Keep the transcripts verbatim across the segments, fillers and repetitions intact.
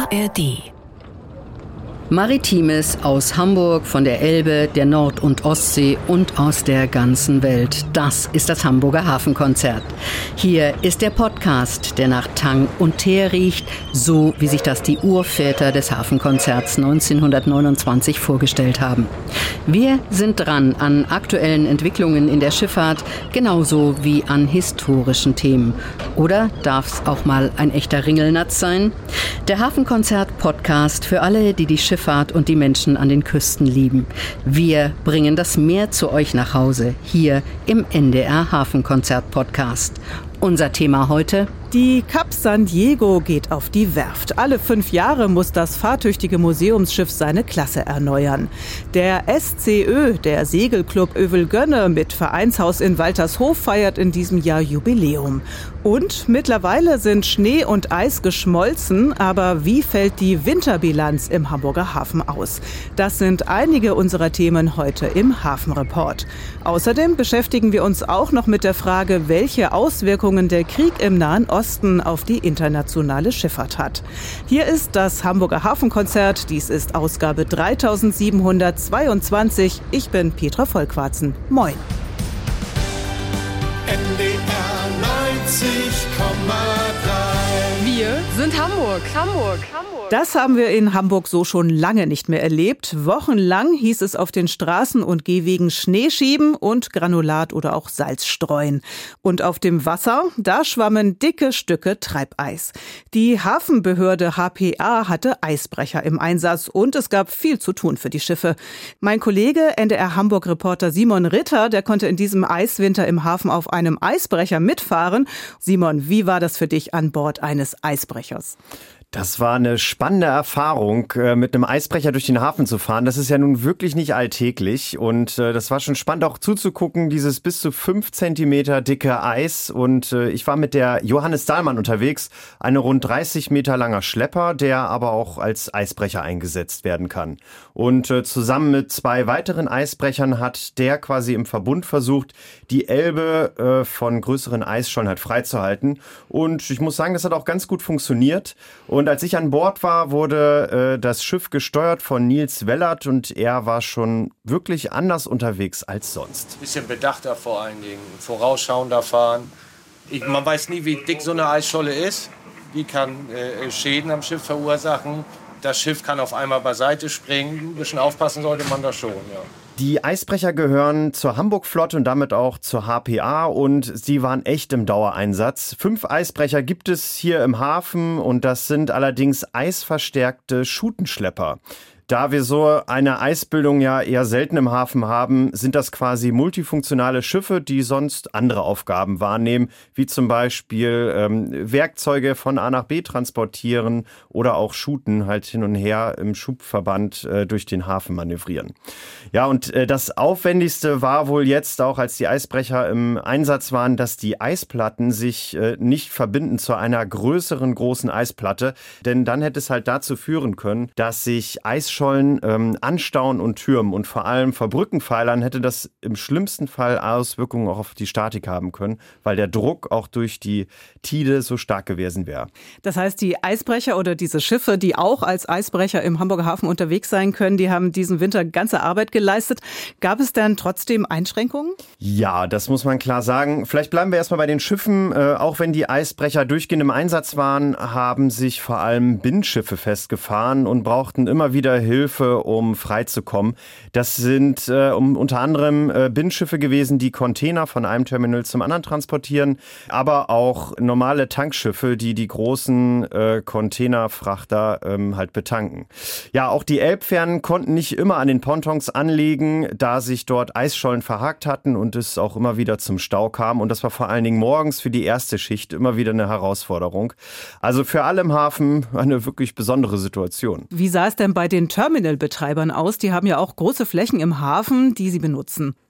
A R D. Maritimes aus Hamburg, von der Elbe, der Nord- und Ostsee und aus der ganzen Welt. Das ist das Hamburger Hafenkonzert. Hier ist der Podcast, der nach Tang und Teer riecht, so wie sich das die Urväter des Hafenkonzerts neunzehnhundertneunundzwanzig vorgestellt haben. Wir sind dran an aktuellen Entwicklungen in der Schifffahrt, genauso wie an historischen Themen. Oder darf es auch mal ein echter Ringelnatz sein? Der Hafenkonzert-Podcast für alle, die die Schifffahrt und die Menschen an den Küsten lieben. Wir bringen das Meer zu euch nach Hause, hier im N D R Hafenkonzert-Podcast. Unser Thema heute: Die Cap San Diego geht auf die Werft. Alle fünf Jahre muss das fahrtüchtige Museumsschiff seine Klasse erneuern. Der S C Ö, der Segelclub Övelgönne mit Vereinshaus in Waltershof, feiert in diesem Jahr Jubiläum. Und mittlerweile sind Schnee und Eis geschmolzen, aber wie fällt die Winterbilanz im Hamburger Hafen aus? Das sind einige unserer Themen heute im Hafenreport. Außerdem beschäftigen wir uns auch noch mit der Frage, welche Auswirkungen der Krieg im Nahen Osten auf die internationale Schifffahrt hat. Hier ist das Hamburger Hafenkonzert. Dies ist Ausgabe dreitausendsiebenhundertzweiundzwanzig. Ich bin Petra Vollquarzen. Moin. N D R neunzig Komma drei. Wir sind Hamburg, Hamburg, Hamburg. Das haben wir in Hamburg so schon lange nicht mehr erlebt. Wochenlang hieß es auf den Straßen und Gehwegen Schnee schieben und Granulat oder auch Salz streuen. Und auf dem Wasser, da schwammen dicke Stücke Treibeis. Die Hafenbehörde H P A hatte Eisbrecher im Einsatz und es gab viel zu tun für die Schiffe. Mein Kollege N D R Hamburg-Reporter Simon Ritter, der konnte in diesem Eiswinter im Hafen auf einem Eisbrecher mitfahren. Simon, wie war das für dich an Bord eines Eisbrechers? Das war eine spannende Erfahrung, mit einem Eisbrecher durch den Hafen zu fahren. Das ist ja nun wirklich nicht alltäglich und das war schon spannend auch zuzugucken, dieses bis zu fünf Zentimeter dicke Eis. Und ich war mit der Johannes Dahlmann unterwegs, eine rund dreißig Meter langer Schlepper, der aber auch als Eisbrecher eingesetzt werden kann. Und zusammen mit zwei weiteren Eisbrechern hat der quasi im Verbund versucht, die Elbe von größeren Eisschollen halt freizuhalten. Und ich muss sagen, das hat auch ganz gut funktioniert. Und als ich an Bord war, wurde äh, das Schiff gesteuert von Nils Wellert und er war schon wirklich anders unterwegs als sonst. Bisschen bedachter vor allen Dingen, vorausschauender fahren. Ich, man weiß nie, wie dick so eine Eisscholle ist. Die kann äh, Schäden am Schiff verursachen. Das Schiff kann auf einmal beiseite springen. Ein bisschen aufpassen sollte man da schon, ja. Die Eisbrecher gehören zur Hamburg-Flotte und damit auch zur H P A und sie waren echt im Dauereinsatz. Fünf Eisbrecher gibt es hier im Hafen und das sind allerdings eisverstärkte Schutenschlepper. Da wir so eine Eisbildung ja eher selten im Hafen haben, sind das quasi multifunktionale Schiffe, die sonst andere Aufgaben wahrnehmen, wie zum Beispiel ähm, Werkzeuge von A nach B transportieren oder auch Schuten halt hin und her im Schubverband äh, durch den Hafen manövrieren. Ja, und äh, das Aufwendigste war wohl jetzt auch, als die Eisbrecher im Einsatz waren, dass die Eisplatten sich äh, nicht verbinden zu einer größeren großen Eisplatte, denn dann hätte es halt dazu führen können, dass sich Eisschollen Ähm, anstauen und türmen und vor allem vor Brückenpfeilern hätte das im schlimmsten Fall Auswirkungen auch auf die Statik haben können, weil der Druck auch durch die Tide so stark gewesen wäre. Das heißt, die Eisbrecher oder diese Schiffe, die auch als Eisbrecher im Hamburger Hafen unterwegs sein können, die haben diesen Winter ganze Arbeit geleistet. Gab es denn trotzdem Einschränkungen? Ja, das muss man klar sagen. Vielleicht bleiben wir erstmal bei den Schiffen. Äh, auch wenn die Eisbrecher durchgehend im Einsatz waren, haben sich vor allem Bindschiffe festgefahren und brauchten immer wieder Hilfe, um freizukommen. Das sind äh, um, unter anderem äh, Bindschiffe gewesen, die Container von einem Terminal zum anderen transportieren, aber auch normale Tankschiffe, die die großen äh, Containerfrachter ähm, halt betanken. Ja, auch die Elbfähren konnten nicht immer an den Pontons anlegen, da sich dort Eisschollen verhakt hatten und es auch immer wieder zum Stau kam. Und das war vor allen Dingen morgens für die erste Schicht immer wieder eine Herausforderung. Also für alle im Hafen eine wirklich besondere Situation. Wie sah es denn bei den Terminalbetreibern aus? Die haben ja auch große Flächen im Hafen, die sie benutzen.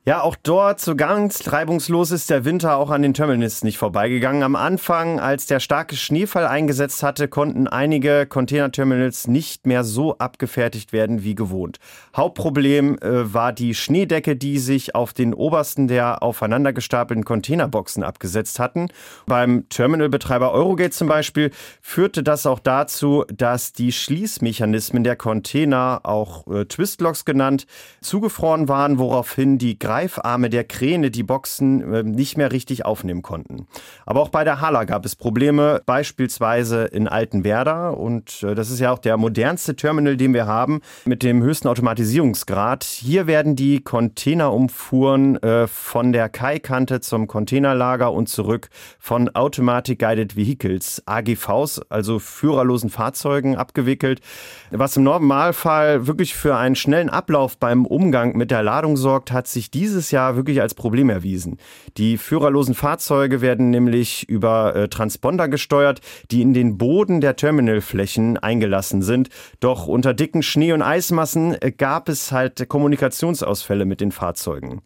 Ja, auch dort so ganz reibungslos ist der Winter auch an den Terminals nicht vorbeigegangen. Am Anfang, als der starke Schneefall eingesetzt hatte, konnten einige Containerterminals nicht mehr so abgefertigt werden wie gewohnt. Hauptproblem äh, war die Schneedecke, die sich auf den obersten der aufeinander gestapelten Containerboxen abgesetzt hatten. Beim Terminalbetreiber Eurogate zum Beispiel führte das auch dazu, dass die Schließmechanismen der Container, auch äh, Twistlocks genannt, zugefroren waren, woraufhin die Greifarme der Kräne die Boxen äh, nicht mehr richtig aufnehmen konnten. Aber auch bei der Hala gab es Probleme, beispielsweise in Altenwerda. Und äh, das ist ja auch der modernste Terminal, den wir haben, mit dem höchsten Automatisierungsgrad. Hier werden die Containerumfuhren äh, von der Kaikante zum Containerlager und zurück von Automatic Guided Vehicles, A G Vs, also führerlosen Fahrzeugen, abgewickelt, was im Normalfall wirklich für einen schnellen Ablauf beim Umgang mit der Ladung sorgt, hat sich dieses Jahr wirklich als Problem erwiesen. Die führerlosen Fahrzeuge werden nämlich über äh, Transponder gesteuert, die in den Boden der Terminalflächen eingelassen sind. Doch unter dicken Schnee- und Eismassen äh, gab es halt Kommunikationsausfälle mit den Fahrzeugen.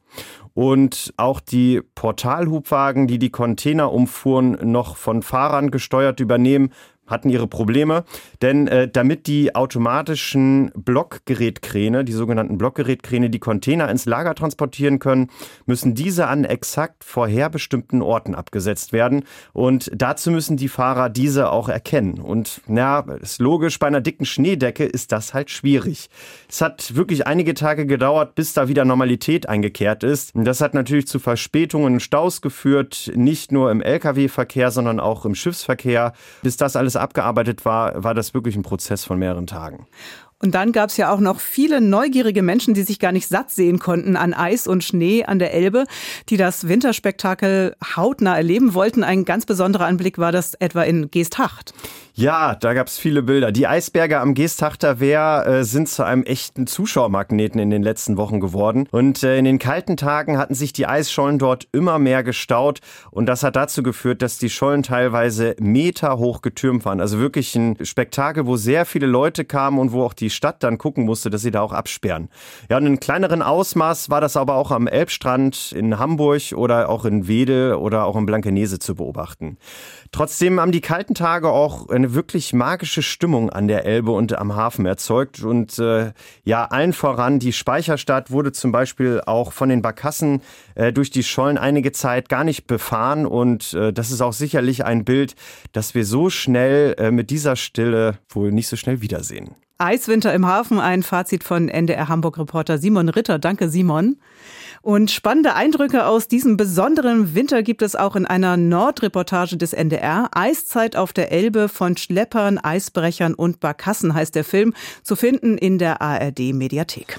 Und auch die Portalhubwagen, die die Containerumfuhren noch von Fahrern gesteuert übernehmen, hatten ihre Probleme, denn äh, damit die automatischen Blockgerätkräne, die sogenannten Blockgerätkräne, die Container ins Lager transportieren können, müssen diese an exakt vorherbestimmten Orten abgesetzt werden und dazu müssen die Fahrer diese auch erkennen. Und ja, ist logisch, bei einer dicken Schneedecke ist das halt schwierig. Es hat wirklich einige Tage gedauert, bis da wieder Normalität eingekehrt ist. Und das hat natürlich zu Verspätungen und Staus geführt, nicht nur im L K W-Verkehr, sondern auch im Schiffsverkehr. Bis das alles abgearbeitet war, war das wirklich ein Prozess von mehreren Tagen. Und dann gab es ja auch noch viele neugierige Menschen, die sich gar nicht satt sehen konnten an Eis und Schnee an der Elbe, die das Winterspektakel hautnah erleben wollten. Ein ganz besonderer Anblick war das etwa in Geesthacht. Ja, da gab's viele Bilder. Die Eisberge am Geesthachter Wehr äh, sind zu einem echten Zuschauermagneten in den letzten Wochen geworden. Und äh, in den kalten Tagen hatten sich die Eisschollen dort immer mehr gestaut. Und das hat dazu geführt, dass die Schollen teilweise meterhoch getürmt waren. Also wirklich ein Spektakel, wo sehr viele Leute kamen und wo auch die Stadt dann gucken musste, dass sie da auch absperren. Ja, und in kleineren Ausmaß war das aber auch am Elbstrand in Hamburg oder auch in Wedel oder auch in Blankenese zu beobachten. Trotzdem haben die kalten Tage auch eine wirklich magische Stimmung an der Elbe und am Hafen erzeugt. Und äh, ja, allen voran die Speicherstadt wurde zum Beispiel auch von den Barkassen äh, durch die Schollen einige Zeit gar nicht befahren. Und äh, das ist auch sicherlich ein Bild, das wir so schnell äh, mit dieser Stille wohl nicht so schnell wiedersehen. Eiswinter im Hafen, ein Fazit von N D R Hamburg-Reporter Simon Ritter. Danke, Simon. Und spannende Eindrücke aus diesem besonderen Winter gibt es auch in einer Nordreportage des N D R. Eiszeit auf der Elbe von Schleppern, Eisbrechern und Barkassen heißt der Film, zu finden in der A R D-Mediathek.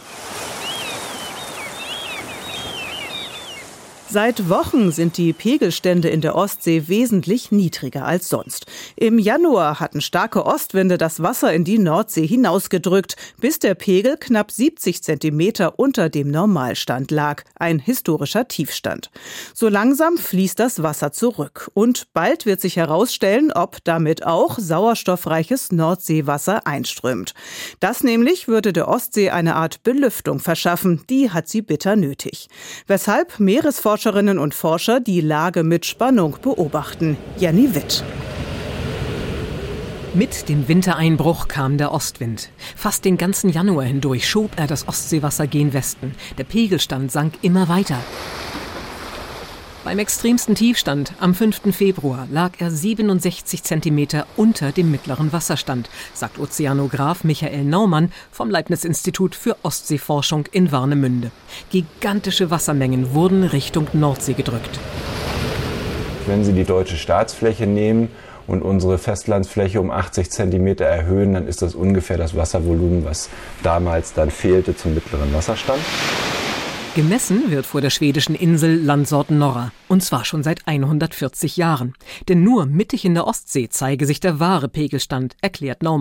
Seit Wochen sind die Pegelstände in der Ostsee wesentlich niedriger als sonst. Im Januar hatten starke Ostwinde das Wasser in die Nordsee hinausgedrückt, bis der Pegel knapp siebzig Zentimeter unter dem Normalstand lag. Ein historischer Tiefstand. So langsam fließt das Wasser zurück. Und bald wird sich herausstellen, ob damit auch sauerstoffreiches Nordseewasser einströmt. Das nämlich würde der Ostsee eine Art Belüftung verschaffen. Die hat sie bitter nötig. Weshalb Meeresforscher Forscherinnen und Forscher die Lage mit Spannung beobachten. Jenny Witt. Mit dem Wintereinbruch kam der Ostwind. Fast den ganzen Januar hindurch schob er das Ostseewasser gen Westen. Der Pegelstand sank immer weiter. Beim extremsten Tiefstand am fünften Februar lag er siebenundsechzig Zentimeter unter dem mittleren Wasserstand, sagt Ozeanograf Michael Naumann vom Leibniz-Institut für Ostseeforschung in Warnemünde. Gigantische Wassermengen wurden Richtung Nordsee gedrückt. Wenn Sie die deutsche Staatsfläche nehmen und unsere Festlandsfläche um achtzig Zentimeter erhöhen, dann ist das ungefähr das Wasservolumen, was damals dann fehlte zum mittleren Wasserstand. Gemessen wird vor der schwedischen Insel Landsort Norra, und zwar schon seit hundertvierzig Jahren. Denn nur mittig in der Ostsee zeige sich der wahre Pegelstand, erklärt Naumann.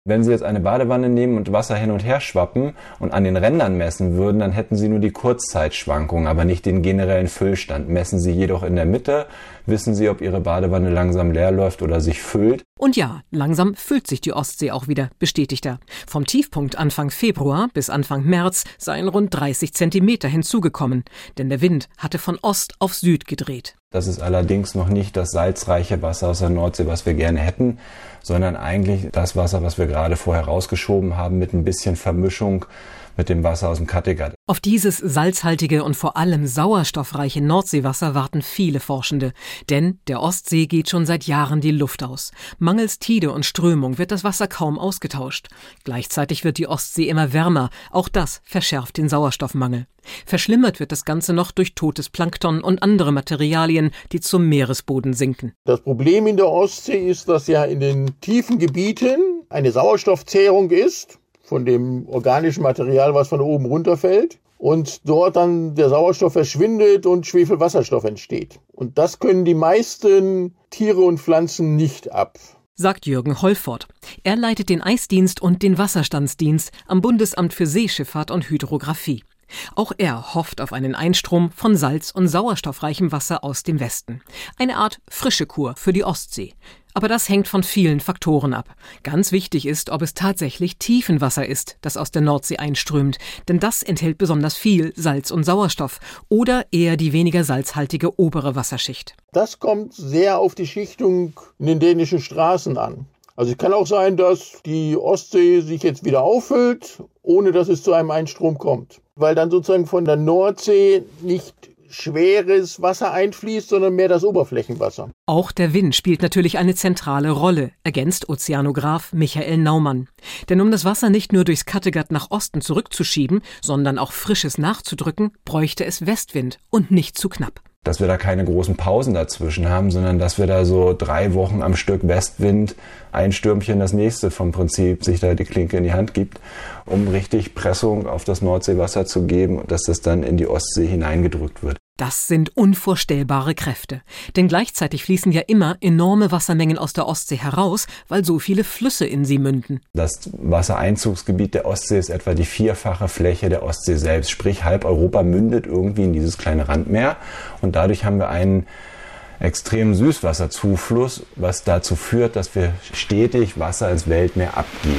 Wenn Sie jetzt eine Badewanne nehmen und Wasser hin und her schwappen und an den Rändern messen würden, dann hätten Sie nur die Kurzzeitschwankungen, aber nicht den generellen Füllstand. Messen Sie jedoch in der Mitte, wissen Sie, ob Ihre Badewanne langsam leer läuft oder sich füllt. Und ja, langsam füllt sich die Ostsee auch wieder, bestätigt er. Vom Tiefpunkt Anfang Februar bis Anfang März seien rund dreißig Zentimeter hinzugekommen, denn der Wind hatte von Ost auf Süd gedreht. Das ist allerdings noch nicht das salzreiche Wasser aus der Nordsee, was wir gerne hätten, sondern eigentlich das Wasser, was wir gerade vorher rausgeschoben haben, mit ein bisschen Vermischung mit dem Wasser aus dem Kattegat. Auf dieses salzhaltige und vor allem sauerstoffreiche Nordseewasser warten viele Forschende. Denn der Ostsee geht schon seit Jahren die Luft aus. Mangels Tide und Strömung wird das Wasser kaum ausgetauscht. Gleichzeitig wird die Ostsee immer wärmer. Auch das verschärft den Sauerstoffmangel. Verschlimmert wird das Ganze noch durch totes Plankton und andere Materialien, die zum Meeresboden sinken. Das Problem in der Ostsee ist, dass ja in den tiefen Gebieten eine Sauerstoffzehrung ist von dem organischen Material, was von oben runterfällt, und dort dann der Sauerstoff verschwindet und Schwefelwasserstoff entsteht. Und das können die meisten Tiere und Pflanzen nicht ab. Sagt Jürgen Holford. Er leitet den Eisdienst und den Wasserstandsdienst am Bundesamt für Seeschifffahrt und Hydrographie. Auch er hofft auf einen Einstrom von salz- und sauerstoffreichem Wasser aus dem Westen. Eine Art frische Kur für die Ostsee. Aber das hängt von vielen Faktoren ab. Ganz wichtig ist, ob es tatsächlich Tiefenwasser ist, das aus der Nordsee einströmt. Denn das enthält besonders viel Salz und Sauerstoff. Oder eher die weniger salzhaltige obere Wasserschicht. Das kommt sehr auf die Schichtung in den dänischen Straßen an. Also es kann auch sein, dass die Ostsee sich jetzt wieder auffüllt, ohne dass es zu einem Einstrom kommt. Weil dann sozusagen von der Nordsee nicht schweres Wasser einfließt, sondern mehr das Oberflächenwasser. Auch der Wind spielt natürlich eine zentrale Rolle, ergänzt Ozeanograf Michael Naumann. Denn um das Wasser nicht nur durchs Kattegat nach Osten zurückzuschieben, sondern auch Frisches nachzudrücken, bräuchte es Westwind und nicht zu knapp. Dass wir da keine großen Pausen dazwischen haben, sondern dass wir da so drei Wochen am Stück Westwind, ein Stürmchen das nächste vom Prinzip sich da die Klinke in die Hand gibt, um richtig Pressung auf das Nordseewasser zu geben, dass das dann in die Ostsee hineingedrückt wird. Das sind unvorstellbare Kräfte. Denn gleichzeitig fließen ja immer enorme Wassermengen aus der Ostsee heraus, weil so viele Flüsse in sie münden. Das Wassereinzugsgebiet der Ostsee ist etwa die vierfache Fläche der Ostsee selbst. Sprich, halb Europa mündet irgendwie in dieses kleine Randmeer. Und dadurch haben wir einen extremen Süßwasserzufluss, was dazu führt, dass wir stetig Wasser ins Weltmeer abgeben.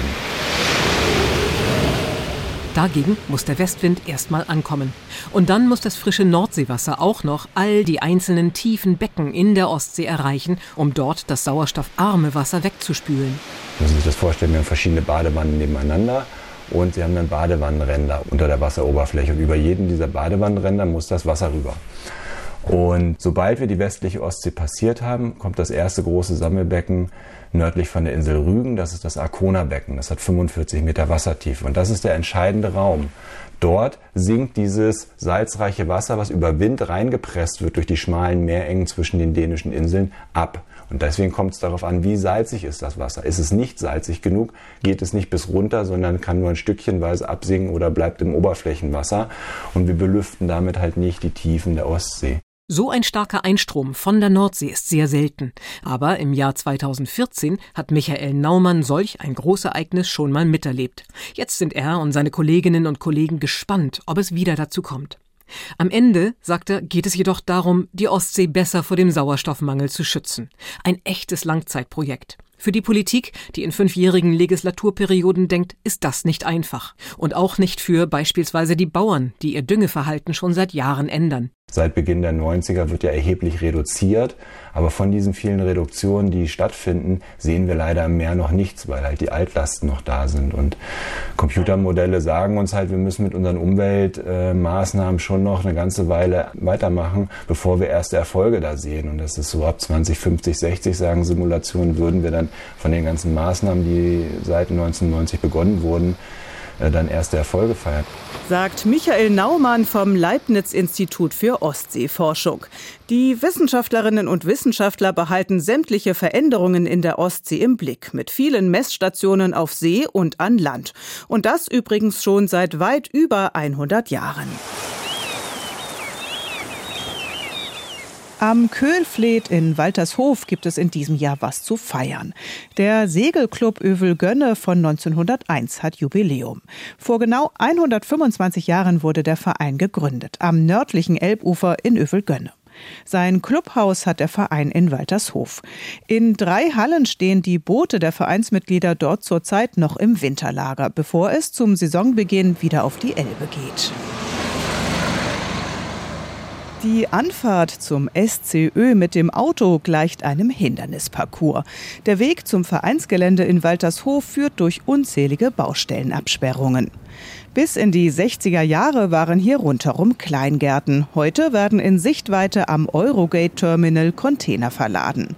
Dagegen muss der Westwind erstmal ankommen. Und dann muss das frische Nordseewasser auch noch all die einzelnen tiefen Becken in der Ostsee erreichen, um dort das sauerstoffarme Wasser wegzuspülen. Sie müssen sich das vorstellen, wir haben verschiedene Badewannen nebeneinander und Sie haben dann Badewannenränder unter der Wasseroberfläche. Und über jeden dieser Badewannenränder muss das Wasser rüber. Und sobald wir die westliche Ostsee passiert haben, kommt das erste große Sammelbecken nördlich von der Insel Rügen. Das ist das Arkona-Becken. Das hat fünfundvierzig Meter Wassertiefe. Und das ist der entscheidende Raum. Dort sinkt dieses salzreiche Wasser, was über Wind reingepresst wird durch die schmalen Meerengen zwischen den dänischen Inseln, ab. Und deswegen kommt es darauf an, wie salzig ist das Wasser. Ist es nicht salzig genug, geht es nicht bis runter, sondern kann nur ein Stückchenweise absinken oder bleibt im Oberflächenwasser. Und wir belüften damit halt nicht die Tiefen der Ostsee. So ein starker Einstrom von der Nordsee ist sehr selten. Aber im Jahr zweitausendvierzehn hat Michael Naumann solch ein Großereignis schon mal miterlebt. Jetzt sind er und seine Kolleginnen und Kollegen gespannt, ob es wieder dazu kommt. Am Ende, sagt er, geht es jedoch darum, die Ostsee besser vor dem Sauerstoffmangel zu schützen. Ein echtes Langzeitprojekt. Für die Politik, die in fünfjährigen Legislaturperioden denkt, ist das nicht einfach. Und auch nicht für beispielsweise die Bauern, die ihr Düngeverhalten schon seit Jahren ändern. Seit Beginn der neunziger wird ja erheblich reduziert, aber von diesen vielen Reduktionen, die stattfinden, sehen wir leider im Meer noch nichts, weil halt die Altlasten noch da sind. Und Computermodelle sagen uns halt, wir müssen mit unseren Umweltmaßnahmen schon noch eine ganze Weile weitermachen, bevor wir erste Erfolge da sehen. Und das ist so ab zwanzig fünfzig, sechzig, sagen Simulationen, würden wir dann von den ganzen Maßnahmen, die seit neunzehnhundertneunzig begonnen wurden, dann erste Erfolge feiern. Sagt Michael Naumann vom Leibniz-Institut für Ostseeforschung. Die Wissenschaftlerinnen und Wissenschaftler behalten sämtliche Veränderungen in der Ostsee im Blick, mit vielen Messstationen auf See und an Land. Und das übrigens schon seit weit über hundert Jahren. Am Köhlfleet in Waltershof gibt es in diesem Jahr was zu feiern. Der Segelclub Övelgönne von neunzehnhunderteins hat Jubiläum. Vor genau hundertfünfundzwanzig Jahren wurde der Verein gegründet, am nördlichen Elbufer in Övelgönne. Sein Clubhaus hat der Verein in Waltershof. In drei Hallen stehen die Boote der Vereinsmitglieder dort zurzeit noch im Winterlager, bevor es zum Saisonbeginn wieder auf die Elbe geht. Die Anfahrt zum S C Ö mit dem Auto gleicht einem Hindernisparcours. Der Weg zum Vereinsgelände in Waltershof führt durch unzählige Baustellenabsperrungen. Bis in die sechziger Jahre waren hier rundherum Kleingärten. Heute werden in Sichtweite am Eurogate-Terminal Container verladen.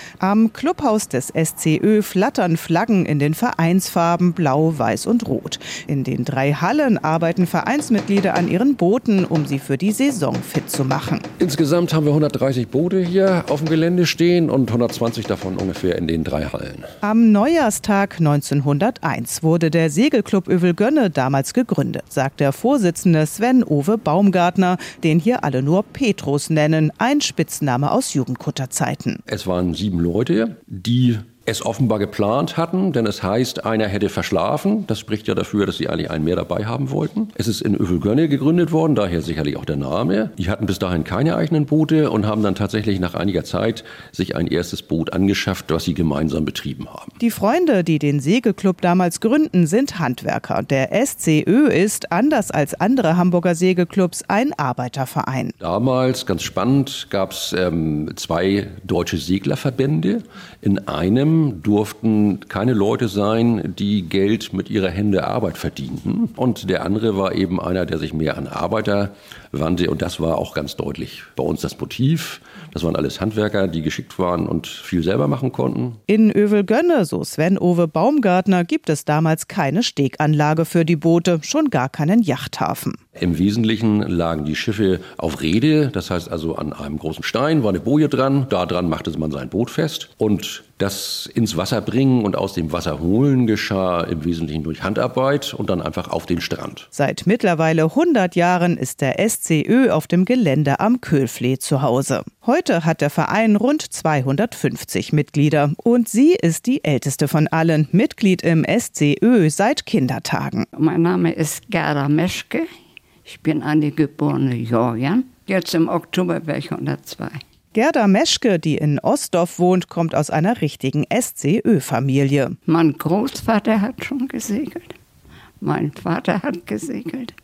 Am Clubhaus des S C Ö flattern Flaggen in den Vereinsfarben Blau, Weiß und Rot. In den drei Hallen arbeiten Vereinsmitglieder an ihren Booten, um sie für die Saison fit zu machen. Insgesamt haben wir hundertdreißig Boote hier auf dem Gelände stehen und hundertzwanzig davon ungefähr in den drei Hallen. Am Neujahrstag neunzehnhunderteins wurde der Segelclub Övelgönne damals gegründet, sagt der Vorsitzende Sven-Ove Baumgartner, den hier alle nur Petrus nennen, ein Spitzname aus Jugendkutterzeiten. Es waren sieben Leute, die es offenbar geplant hatten, denn es heißt, einer hätte verschlafen. Das spricht ja dafür, dass sie eigentlich einen mehr dabei haben wollten. Es ist in Övelgönne gegründet worden, daher sicherlich auch der Name. Die hatten bis dahin keine eigenen Boote und haben dann tatsächlich nach einiger Zeit sich ein erstes Boot angeschafft, was sie gemeinsam betrieben haben. Die Freunde, die den Segelclub damals gründen, sind Handwerker. Der S C Ö ist, anders als andere Hamburger Segelclubs, ein Arbeiterverein. Damals, ganz spannend, gab es ähm, zwei deutsche Seglerverbände. In einem durften keine Leute sein, die Geld mit ihrer Hände Arbeit verdienten. Und der andere war eben einer, der sich mehr an Arbeiter wandte. Und das war auch ganz deutlich bei uns das Motiv. Das waren alles Handwerker, die geschickt waren und viel selber machen konnten. In Övelgönne, so Sven-Ove Baumgartner, gibt es damals keine Steganlage für die Boote, schon gar keinen Yachthafen. Im Wesentlichen lagen die Schiffe auf Rede, das heißt also an einem großen Stein war eine Boje dran, da dran machte man sein Boot fest und das ins Wasser bringen und aus dem Wasser holen geschah im Wesentlichen durch Handarbeit und dann einfach auf den Strand. Seit mittlerweile hundert Jahren ist der S C Ö auf dem Gelände am Köhlfleet zu Hause. Heute hat der Verein rund zweihundertfünfzig Mitglieder und sie ist die älteste von allen, Mitglied im S C Ö seit Kindertagen. Mein Name ist Gerda Meschke. Ich bin eine geborene Jorjan. Jetzt im Oktober wäre ich hundertzwei. Gerda Meschke, die in Ostdorf wohnt, kommt aus einer richtigen S C Ö-Familie. Mein Großvater hat schon gesegelt. Mein Vater hat gesegelt.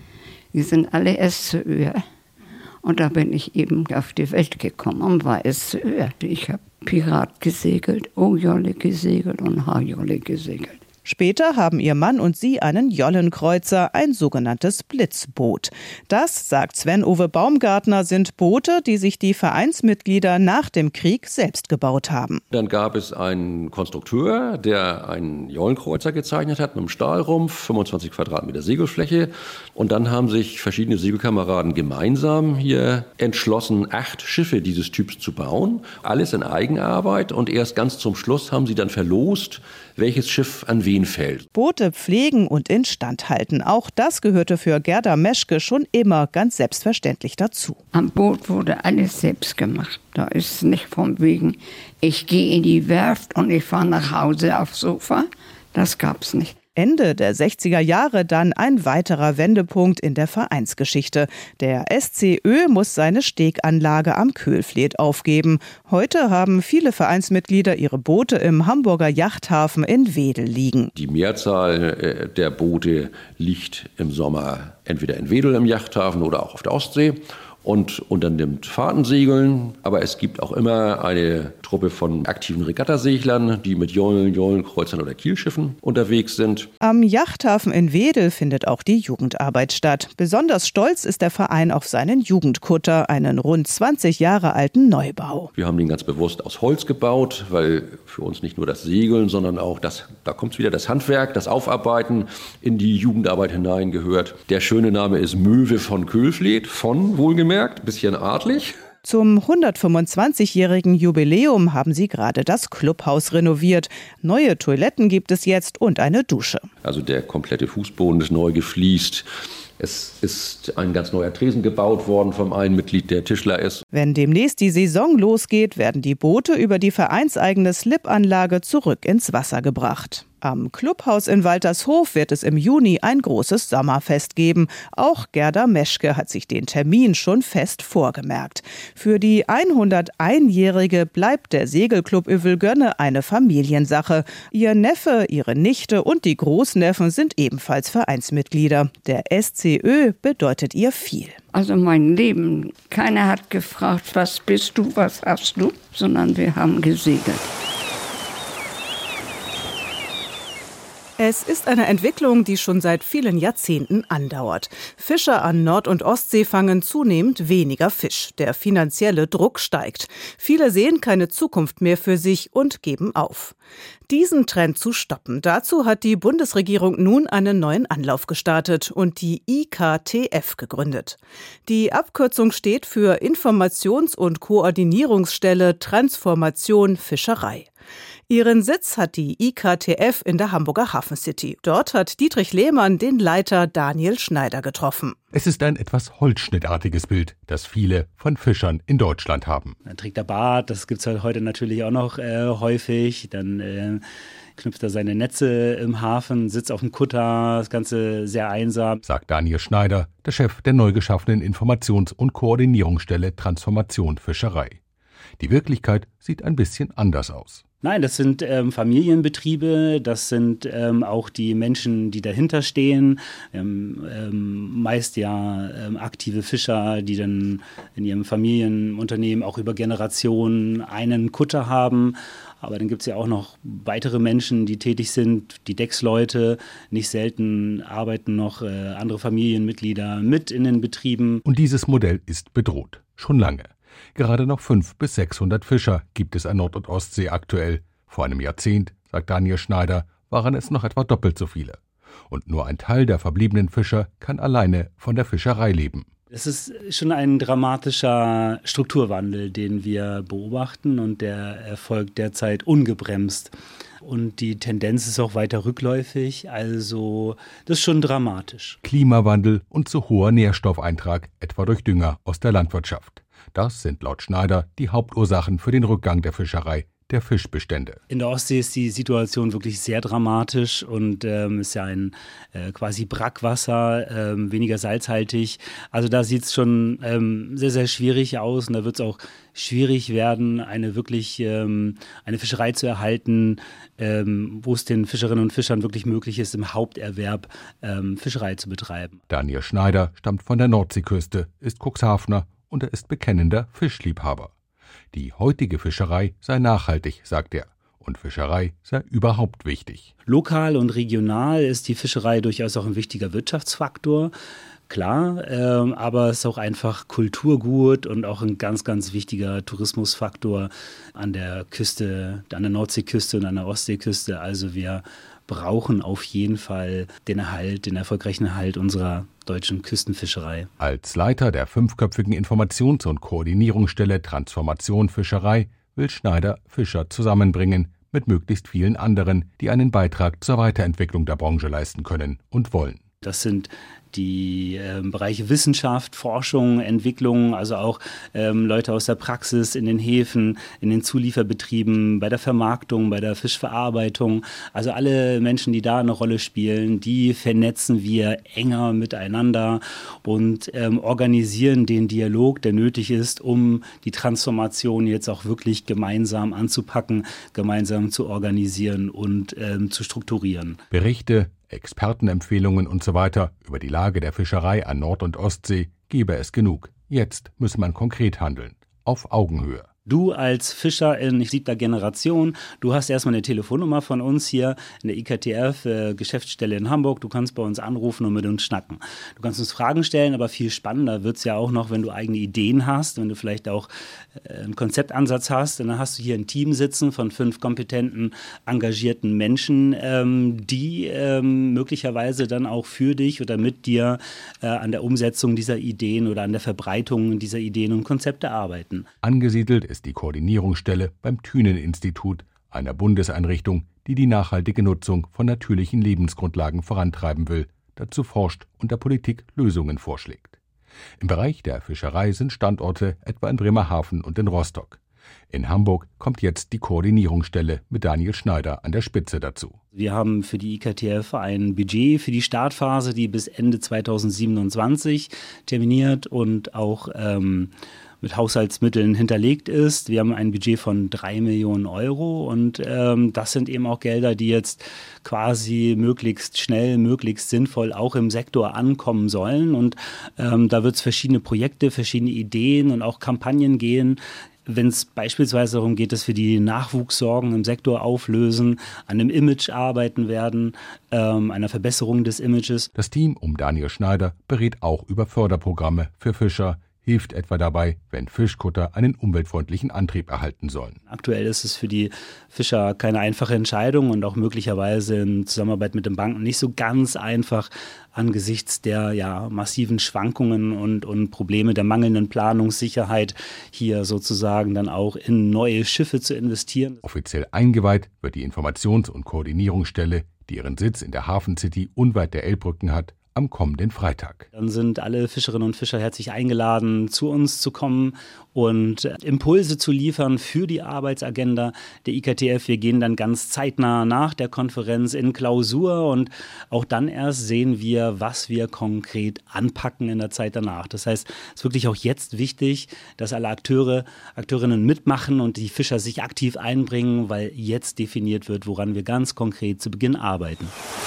Wir sind alle S C Öer. Und da bin ich eben auf die Welt gekommen und war S C Öer. Ich habe Pirat gesegelt, O-Jolle gesegelt und H-Jolle gesegelt. Später haben ihr Mann und sie einen Jollenkreuzer, ein sogenanntes Blitzboot. Das, sagt Sven-Ove Baumgartner, sind Boote, die sich die Vereinsmitglieder nach dem Krieg selbst gebaut haben. Dann gab es einen Konstrukteur, der einen Jollenkreuzer gezeichnet hat mit einem Stahlrumpf, fünfundzwanzig Quadratmeter Segelfläche. Und dann haben sich verschiedene Segelkameraden gemeinsam hier entschlossen, acht Schiffe dieses Typs zu bauen. Alles in Eigenarbeit und erst ganz zum Schluss haben sie dann verlost, welches Schiff an wen fällt. Boote pflegen und instand halten, auch das gehörte für Gerda Meschke schon immer ganz selbstverständlich dazu. Am Boot wurde alles selbst gemacht. Da ist nicht von wegen, ich gehe in die Werft und ich fahre nach Hause aufs Sofa. Das gab's nicht. Ende der sechziger Jahre dann ein weiterer Wendepunkt in der Vereinsgeschichte. Der S C Ö muss seine Steganlage am Köhlfleet aufgeben. Heute haben viele Vereinsmitglieder ihre Boote im Hamburger Yachthafen in Wedel liegen. Die Mehrzahl der Boote liegt im Sommer entweder in Wedel im Yachthafen oder auch auf der Ostsee und unternimmt Fahrtensegeln. Aber es gibt auch immer eine Truppe von aktiven Regattaseglern, die mit Jollen, Jollenkreuzern oder Kielschiffen unterwegs sind. Am Yachthafen in Wedel findet auch die Jugendarbeit statt. Besonders stolz ist der Verein auf seinen Jugendkutter, einen rund zwanzig Jahre alten Neubau. Wir haben den ganz bewusst aus Holz gebaut, weil für uns nicht nur das Segeln, sondern auch das, da kommt wieder das Handwerk, das Aufarbeiten in die Jugendarbeit hineingehört. Der schöne Name ist Möwe von Köhlfleet, von wohlgemerkt. Bisschen adlig. Zum hundertfünfundzwanzigjährigen Jubiläum haben sie gerade das Clubhaus renoviert. Neue Toiletten gibt es jetzt und eine Dusche. Also der komplette Fußboden ist neu gefliest. Es ist ein ganz neuer Tresen gebaut worden vom einen Mitglied, der Tischler ist. Wenn demnächst die Saison losgeht, werden die Boote über die vereinseigene Slipanlage zurück ins Wasser gebracht. Am Clubhaus in Waltershof wird es im Juni ein großes Sommerfest geben. Auch Gerda Meschke hat sich den Termin schon fest vorgemerkt. Für die hunderteinjährige bleibt der Segelclub Övelgönne eine Familiensache. Ihr Neffe, ihre Nichte und die Großneffen sind ebenfalls Vereinsmitglieder. Der S C Ö bedeutet ihr viel. Also mein Leben. Keiner hat gefragt, was bist du, was hast du, sondern wir haben gesegelt. Es ist eine Entwicklung, die schon seit vielen Jahrzehnten andauert. Fischer an Nord- und Ostsee fangen zunehmend weniger Fisch. Der finanzielle Druck steigt. Viele sehen keine Zukunft mehr für sich und geben auf. Diesen Trend zu stoppen, dazu hat die Bundesregierung nun einen neuen Anlauf gestartet und die I K T F gegründet. Die Abkürzung steht für Informations- und Koordinierungsstelle Transformation Fischerei. Ihren Sitz hat die I K T F in der Hamburger Hafen City. Dort hat Dietrich Lehmann den Leiter Daniel Schneider getroffen. Es ist ein etwas holzschnittartiges Bild, das viele von Fischern in Deutschland haben. Dann trägt er Bart, das gibt es heute natürlich auch noch äh, häufig. Dann äh, knüpft er seine Netze im Hafen, sitzt auf dem Kutter, das Ganze sehr einsam. Sagt Daniel Schneider, der Chef der neu geschaffenen Informations- und Koordinierungsstelle Transformation Fischerei. Die Wirklichkeit sieht ein bisschen anders aus. Nein, das sind ähm, Familienbetriebe, das sind ähm, auch die Menschen, die dahinter stehen. Ähm, ähm, meist ja ähm, aktive Fischer, die dann in ihrem Familienunternehmen auch über Generationen einen Kutter haben. Aber dann gibt es ja auch noch weitere Menschen, die tätig sind, die Decksleute. Nicht selten arbeiten noch äh, andere Familienmitglieder mit in den Betrieben. Und dieses Modell ist bedroht, schon lange. Gerade noch fünfhundert bis sechshundert Fischer gibt es an Nord- und Ostsee aktuell. Vor einem Jahrzehnt, sagt Daniel Schneider, waren es noch etwa doppelt so viele. Und nur ein Teil der verbliebenen Fischer kann alleine von der Fischerei leben. Es ist schon ein dramatischer Strukturwandel, den wir beobachten, und der erfolgt derzeit ungebremst. Und die Tendenz ist auch weiter rückläufig, also das ist schon dramatisch. Klimawandel und zu hoher Nährstoffeintrag, etwa durch Dünger aus der Landwirtschaft. Das sind laut Schneider die Hauptursachen für den Rückgang der Fischerei, der Fischbestände. In der Ostsee ist die Situation wirklich sehr dramatisch und ähm, ist ja ein äh, quasi Brackwasser, ähm, weniger salzhaltig. Also da sieht es schon ähm, sehr, sehr schwierig aus, und da wird es auch schwierig werden, eine wirklich ähm, eine Fischerei zu erhalten, ähm, wo es den Fischerinnen und Fischern wirklich möglich ist, im Haupterwerb ähm, Fischerei zu betreiben. Daniel Schneider stammt von der Nordseeküste, ist Cuxhavener und er ist bekennender Fischliebhaber. Die heutige Fischerei sei nachhaltig, sagt er, und Fischerei sei überhaupt wichtig. Lokal und regional ist die Fischerei durchaus auch ein wichtiger Wirtschaftsfaktor. Klar, äh, aber es ist auch einfach Kulturgut und auch ein ganz, ganz wichtiger Tourismusfaktor an der Küste, an der Nordseeküste und an der Ostseeküste. Also wir brauchen auf jeden Fall den Erhalt, den erfolgreichen Erhalt unserer deutschen Küstenfischerei. Als Leiter der fünfköpfigen Informations- und Koordinierungsstelle Transformation Fischerei will Schneider Fischer zusammenbringen mit möglichst vielen anderen, die einen Beitrag zur Weiterentwicklung der Branche leisten können und wollen. Das sind die äh, Bereiche Wissenschaft, Forschung, Entwicklung, also auch ähm, Leute aus der Praxis in den Häfen, in den Zulieferbetrieben, bei der Vermarktung, bei der Fischverarbeitung. Also alle Menschen, die da eine Rolle spielen, die vernetzen wir enger miteinander und ähm, organisieren den Dialog, der nötig ist, um die Transformation jetzt auch wirklich gemeinsam anzupacken, gemeinsam zu organisieren und ähm, zu strukturieren. Berichte, Expertenempfehlungen und so weiter über die Lage der Fischerei an Nord- und Ostsee gebe es genug. Jetzt muss man konkret handeln, auf Augenhöhe. Du als Fischer in siebter Generation, du hast erstmal eine Telefonnummer von uns hier in der I K T F, äh, Geschäftsstelle in Hamburg. Du kannst bei uns anrufen und mit uns schnacken. Du kannst uns Fragen stellen, aber viel spannender wird es ja auch noch, wenn du eigene Ideen hast, wenn du vielleicht auch äh, einen Konzeptansatz hast. Und dann hast du hier ein Team sitzen von fünf kompetenten, engagierten Menschen, ähm, die ähm, möglicherweise dann auch für dich oder mit dir äh, an der Umsetzung dieser Ideen oder an der Verbreitung dieser Ideen und Konzepte arbeiten. Angesiedelt ist die Koordinierungsstelle beim Thünen-Institut, einer Bundeseinrichtung, die die nachhaltige Nutzung von natürlichen Lebensgrundlagen vorantreiben will, dazu forscht und der Politik Lösungen vorschlägt. Im Bereich der Fischerei sind Standorte etwa in Bremerhaven und in Rostock. In Hamburg kommt jetzt die Koordinierungsstelle mit Daniel Schneider an der Spitze dazu. Wir haben für die I K T F ein Budget für die Startphase, die bis Ende zweitausendsiebenundzwanzig terminiert und auch ähm, mit Haushaltsmitteln hinterlegt ist. Wir haben ein Budget von drei Millionen Euro und ähm, das sind eben auch Gelder, die jetzt quasi möglichst schnell, möglichst sinnvoll auch im Sektor ankommen sollen. Und ähm, da wird es verschiedene Projekte, verschiedene Ideen und auch Kampagnen gehen. Wenn es beispielsweise darum geht, dass wir die Nachwuchssorgen im Sektor auflösen, an einem Image arbeiten werden, ähm, einer Verbesserung des Images. Das Team um Daniel Schneider berät auch über Förderprogramme für Fischer, hilft etwa dabei, wenn Fischkutter einen umweltfreundlichen Antrieb erhalten sollen. Aktuell ist es für die Fischer keine einfache Entscheidung und auch möglicherweise in Zusammenarbeit mit den Banken nicht so ganz einfach angesichts der ja, massiven Schwankungen und, und Probleme der mangelnden Planungssicherheit hier sozusagen dann auch in neue Schiffe zu investieren. Offiziell eingeweiht wird die Informations- und Koordinierungsstelle, die ihren Sitz in der Hafen City unweit der Elbbrücken hat, am kommenden Freitag. Dann sind alle Fischerinnen und Fischer herzlich eingeladen, zu uns zu kommen und Impulse zu liefern für die Arbeitsagenda der I K T F. Wir gehen dann ganz zeitnah nach der Konferenz in Klausur und auch dann erst sehen wir, was wir konkret anpacken in der Zeit danach. Das heißt, es ist wirklich auch jetzt wichtig, dass alle Akteure, Akteurinnen mitmachen und die Fischer sich aktiv einbringen, weil jetzt definiert wird, woran wir ganz konkret zu Beginn arbeiten.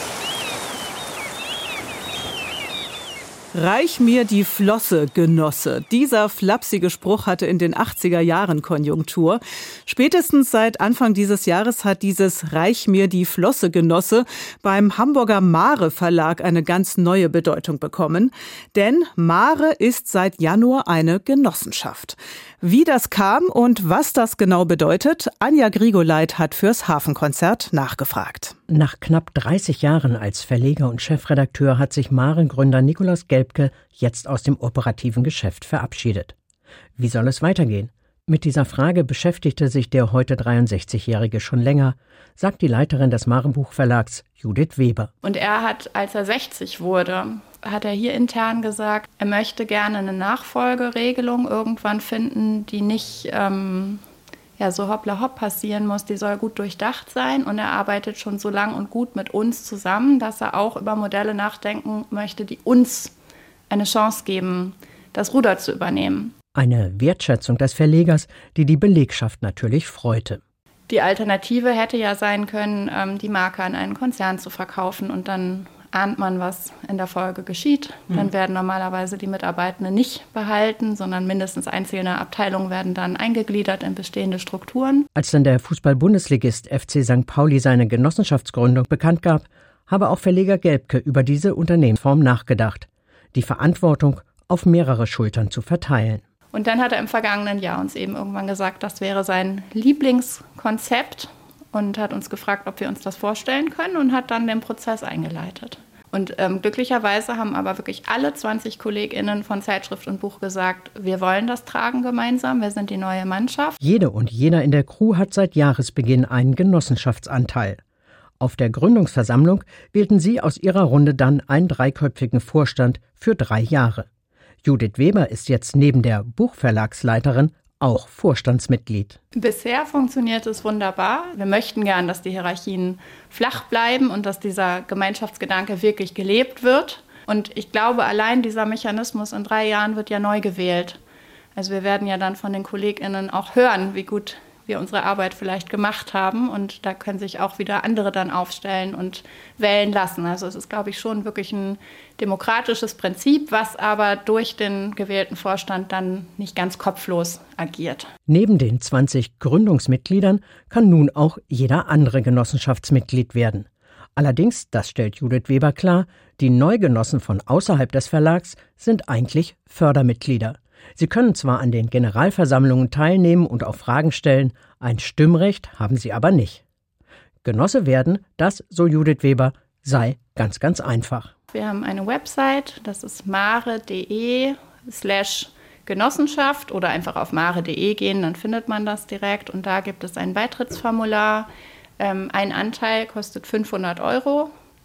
Reich mir die Flosse, Genosse. Dieser flapsige Spruch hatte in den achtziger Jahren Konjunktur. Spätestens seit Anfang dieses Jahres hat dieses Reich mir die Flosse, Genosse beim Hamburger Mare Verlag eine ganz neue Bedeutung bekommen. Denn Mare ist seit Januar eine Genossenschaft. Wie das kam und was das genau bedeutet, Anja Grigoleit hat fürs Hafenkonzert nachgefragt. Nach knapp dreißig Jahren als Verleger und Chefredakteur hat sich Mare-Gründer Nikolaus Gelbke jetzt aus dem operativen Geschäft verabschiedet. Wie soll es weitergehen? Mit dieser Frage beschäftigte sich der heute dreiundsechzigjährige schon länger, sagt die Leiterin des Mare-Buchverlags Judith Weber. Und er hat, als er sechzig wurde, hat er hier intern gesagt, er möchte gerne eine Nachfolgeregelung irgendwann finden, die nicht ähm, ja, so hoppla hopp passieren muss, die soll gut durchdacht sein. Und er arbeitet schon so lang und gut mit uns zusammen, dass er auch über Modelle nachdenken möchte, die uns eine Chance geben, das Ruder zu übernehmen. Eine Wertschätzung des Verlegers, die die Belegschaft natürlich freute. Die Alternative hätte ja sein können, die Marke an einen Konzern zu verkaufen und dann ahnt man, was in der Folge geschieht. Dann werden normalerweise die Mitarbeitenden nicht behalten, sondern mindestens einzelne Abteilungen werden dann eingegliedert in bestehende Strukturen. Als dann der Fußball-Bundesligist F C Sankt Pauli seine Genossenschaftsgründung bekannt gab, habe auch Verleger Gelbke über diese Unternehmensform nachgedacht, die Verantwortung auf mehrere Schultern zu verteilen. Und dann hat er im vergangenen Jahr uns eben irgendwann gesagt, das wäre sein Lieblingskonzept und hat uns gefragt, ob wir uns das vorstellen können und hat dann den Prozess eingeleitet. Und ähm, glücklicherweise haben aber wirklich alle zwanzig KollegInnen von Zeitschrift und Buch gesagt, wir wollen das tragen gemeinsam, wir sind die neue Mannschaft. Jede und jeder in der Crew hat seit Jahresbeginn einen Genossenschaftsanteil. Auf der Gründungsversammlung wählten sie aus ihrer Runde dann einen dreiköpfigen Vorstand für drei Jahre. Judith Weber ist jetzt neben der Buchverlagsleiterin auch Vorstandsmitglied. Bisher funktioniert es wunderbar. Wir möchten gern, dass die Hierarchien flach bleiben und dass dieser Gemeinschaftsgedanke wirklich gelebt wird. Und ich glaube, allein dieser Mechanismus in drei Jahren wird ja neu gewählt. Also wir werden ja dann von den KollegInnen auch hören, wie gut wir unsere Arbeit vielleicht gemacht haben. Und da können sich auch wieder andere dann aufstellen und wählen lassen. Also es ist, glaube ich, schon wirklich ein demokratisches Prinzip, was aber durch den gewählten Vorstand dann nicht ganz kopflos agiert. Neben den zwanzig Gründungsmitgliedern kann nun auch jeder andere Genossenschaftsmitglied werden. Allerdings, das stellt Judith Weber klar, die Neugenossen von außerhalb des Verlags sind eigentlich Fördermitglieder. Sie können zwar an den Generalversammlungen teilnehmen und auch Fragen stellen, ein Stimmrecht haben sie aber nicht. Genosse werden, das, so Judith Weber, sei ganz, ganz einfach. Wir haben eine Website, das ist mare.de slash Genossenschaft oder einfach auf mare.de gehen, dann findet man das direkt und da gibt es ein Beitrittsformular. Ähm, ein Anteil kostet fünfhundert Euro.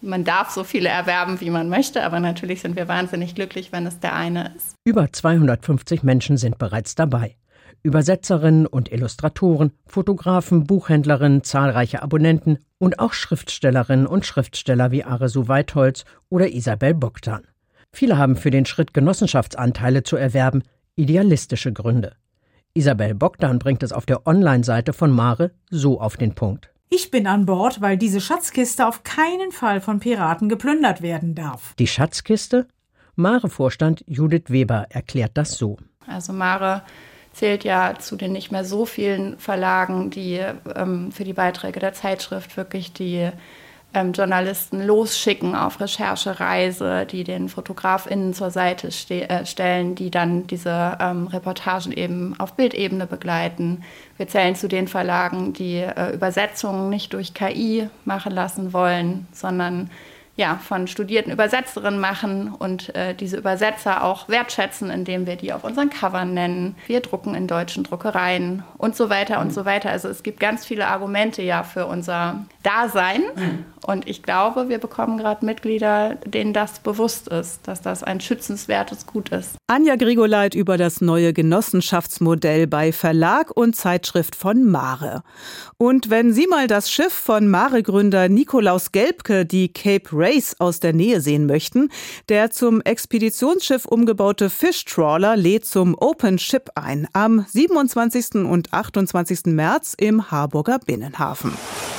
Man darf so viele erwerben, wie man möchte, aber natürlich sind wir wahnsinnig glücklich, wenn es der eine ist. Über zweihundertfünfzig Menschen sind bereits dabei. Übersetzerinnen und Illustratoren, Fotografen, Buchhändlerinnen, zahlreiche Abonnenten und auch Schriftstellerinnen und Schriftsteller wie Aresu Weitholz oder Isabel Bogdan. Viele haben für den Schritt, Genossenschaftsanteile zu erwerben, idealistische Gründe. Isabel Bogdan bringt es auf der Online-Seite von Mare so auf den Punkt. Ich bin an Bord, weil diese Schatzkiste auf keinen Fall von Piraten geplündert werden darf. Die Schatzkiste? Mare-Vorstand Judith Weber erklärt das so. Also Mare zählt ja zu den nicht mehr so vielen Verlagen, die ähm, für die Beiträge der Zeitschrift wirklich die ähm, Journalisten losschicken auf Recherchereise, die den FotografInnen zur Seite ste- äh, stellen, die dann diese ähm, Reportagen eben auf Bildebene begleiten. Wir zählen zu den Verlagen, die äh, Übersetzungen nicht durch K I machen lassen wollen, sondern ja, von studierten Übersetzerinnen machen und äh, diese Übersetzer auch wertschätzen, indem wir die auf unseren Covern nennen. Wir drucken in deutschen Druckereien und so weiter und so weiter. Also es gibt ganz viele Argumente ja für unser Dasein. Und ich glaube, wir bekommen gerade Mitglieder, denen das bewusst ist, dass das ein schützenswertes Gut ist. Anja Grigoleit über das neue Genossenschaftsmodell bei Verlag und Zeitschrift von Mare. Und wenn Sie mal das Schiff von Mare-Gründer Nikolaus Gelbke, die Cape Race, aus der Nähe sehen möchten, der zum Expeditionsschiff umgebaute Fischtrawler lädt zum Open Ship ein, am siebenundzwanzigsten und achtundzwanzigsten März im Harburger Binnenhafen.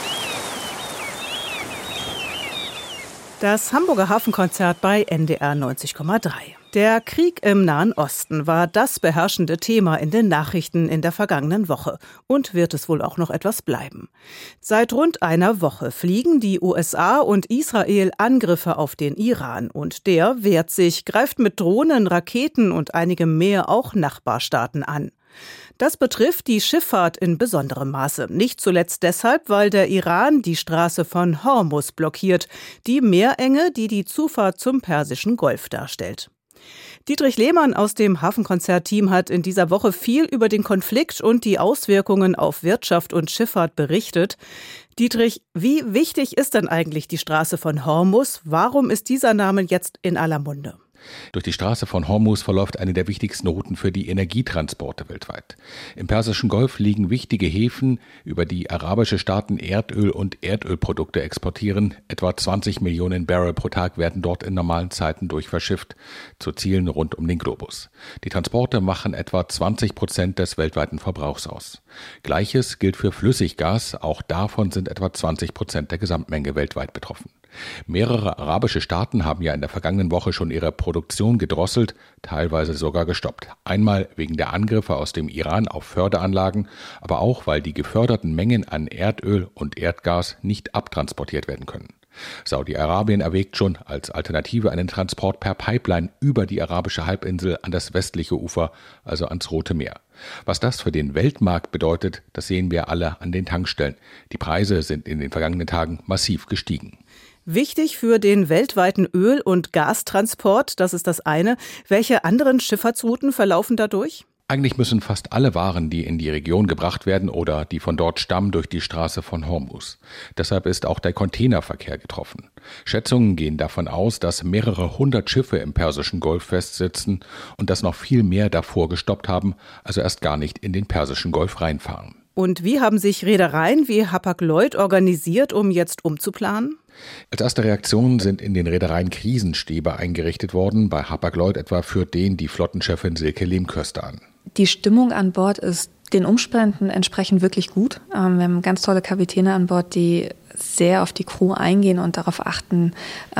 Das Hamburger Hafenkonzert bei N D R neunzig Komma drei. Der Krieg im Nahen Osten war das beherrschende Thema in den Nachrichten in der vergangenen Woche und wird es wohl auch noch etwas bleiben. Seit rund einer Woche fliegen die U S A und Israel Angriffe auf den Iran und der wehrt sich, greift mit Drohnen, Raketen und einigem mehr auch Nachbarstaaten an. Das betrifft die Schifffahrt in besonderem Maße. Nicht zuletzt deshalb, weil der Iran die Straße von Hormuz blockiert, die Meerenge, die die Zufahrt zum Persischen Golf darstellt. Dietrich Lehmann aus dem Hafenkonzert-Team hat in dieser Woche viel über den Konflikt und die Auswirkungen auf Wirtschaft und Schifffahrt berichtet. Dietrich, wie wichtig ist denn eigentlich die Straße von Hormuz? Warum ist dieser Name jetzt in aller Munde? Durch die Straße von Hormuz verläuft eine der wichtigsten Routen für die Energietransporte weltweit. Im Persischen Golf liegen wichtige Häfen, über die arabische Staaten Erdöl und Erdölprodukte exportieren. Etwa zwanzig Millionen Barrel pro Tag werden dort in normalen Zeiten durchverschifft, zu Zielen rund um den Globus. Die Transporte machen etwa zwanzig Prozent des weltweiten Verbrauchs aus. Gleiches gilt für Flüssiggas, auch davon sind etwa zwanzig Prozent der Gesamtmenge weltweit betroffen. Mehrere arabische Staaten haben ja in der vergangenen Woche schon ihre Produktion gedrosselt, teilweise sogar gestoppt. Einmal wegen der Angriffe aus dem Iran auf Förderanlagen, aber auch, weil die geförderten Mengen an Erdöl und Erdgas nicht abtransportiert werden können. Saudi-Arabien erwägt schon als Alternative einen Transport per Pipeline über die arabische Halbinsel an das westliche Ufer, also ans Rote Meer. Was das für den Weltmarkt bedeutet, das sehen wir alle an den Tankstellen. Die Preise sind in den vergangenen Tagen massiv gestiegen. Wichtig für den weltweiten Öl- und Gastransport, das ist das eine. Welche anderen Schifffahrtsrouten verlaufen dadurch? Eigentlich müssen fast alle Waren, die in die Region gebracht werden oder die von dort stammen, durch die Straße von Hormuz. Deshalb ist auch der Containerverkehr getroffen. Schätzungen gehen davon aus, dass mehrere hundert Schiffe im Persischen Golf festsitzen und dass noch viel mehr davor gestoppt haben, also erst gar nicht in den Persischen Golf reinfahren. Und wie haben sich Reedereien wie Hapag-Lloyd organisiert, um jetzt umzuplanen? Als erste Reaktion sind in den Reedereien Krisenstäbe eingerichtet worden. Bei Hapag-Lloyd etwa führt den die Flottenchefin Silke Lehmköster an. Die Stimmung an Bord ist den Umständen entsprechend wirklich gut. Wir haben ganz tolle Kapitäne an Bord, die sehr auf die Crew eingehen und darauf achten,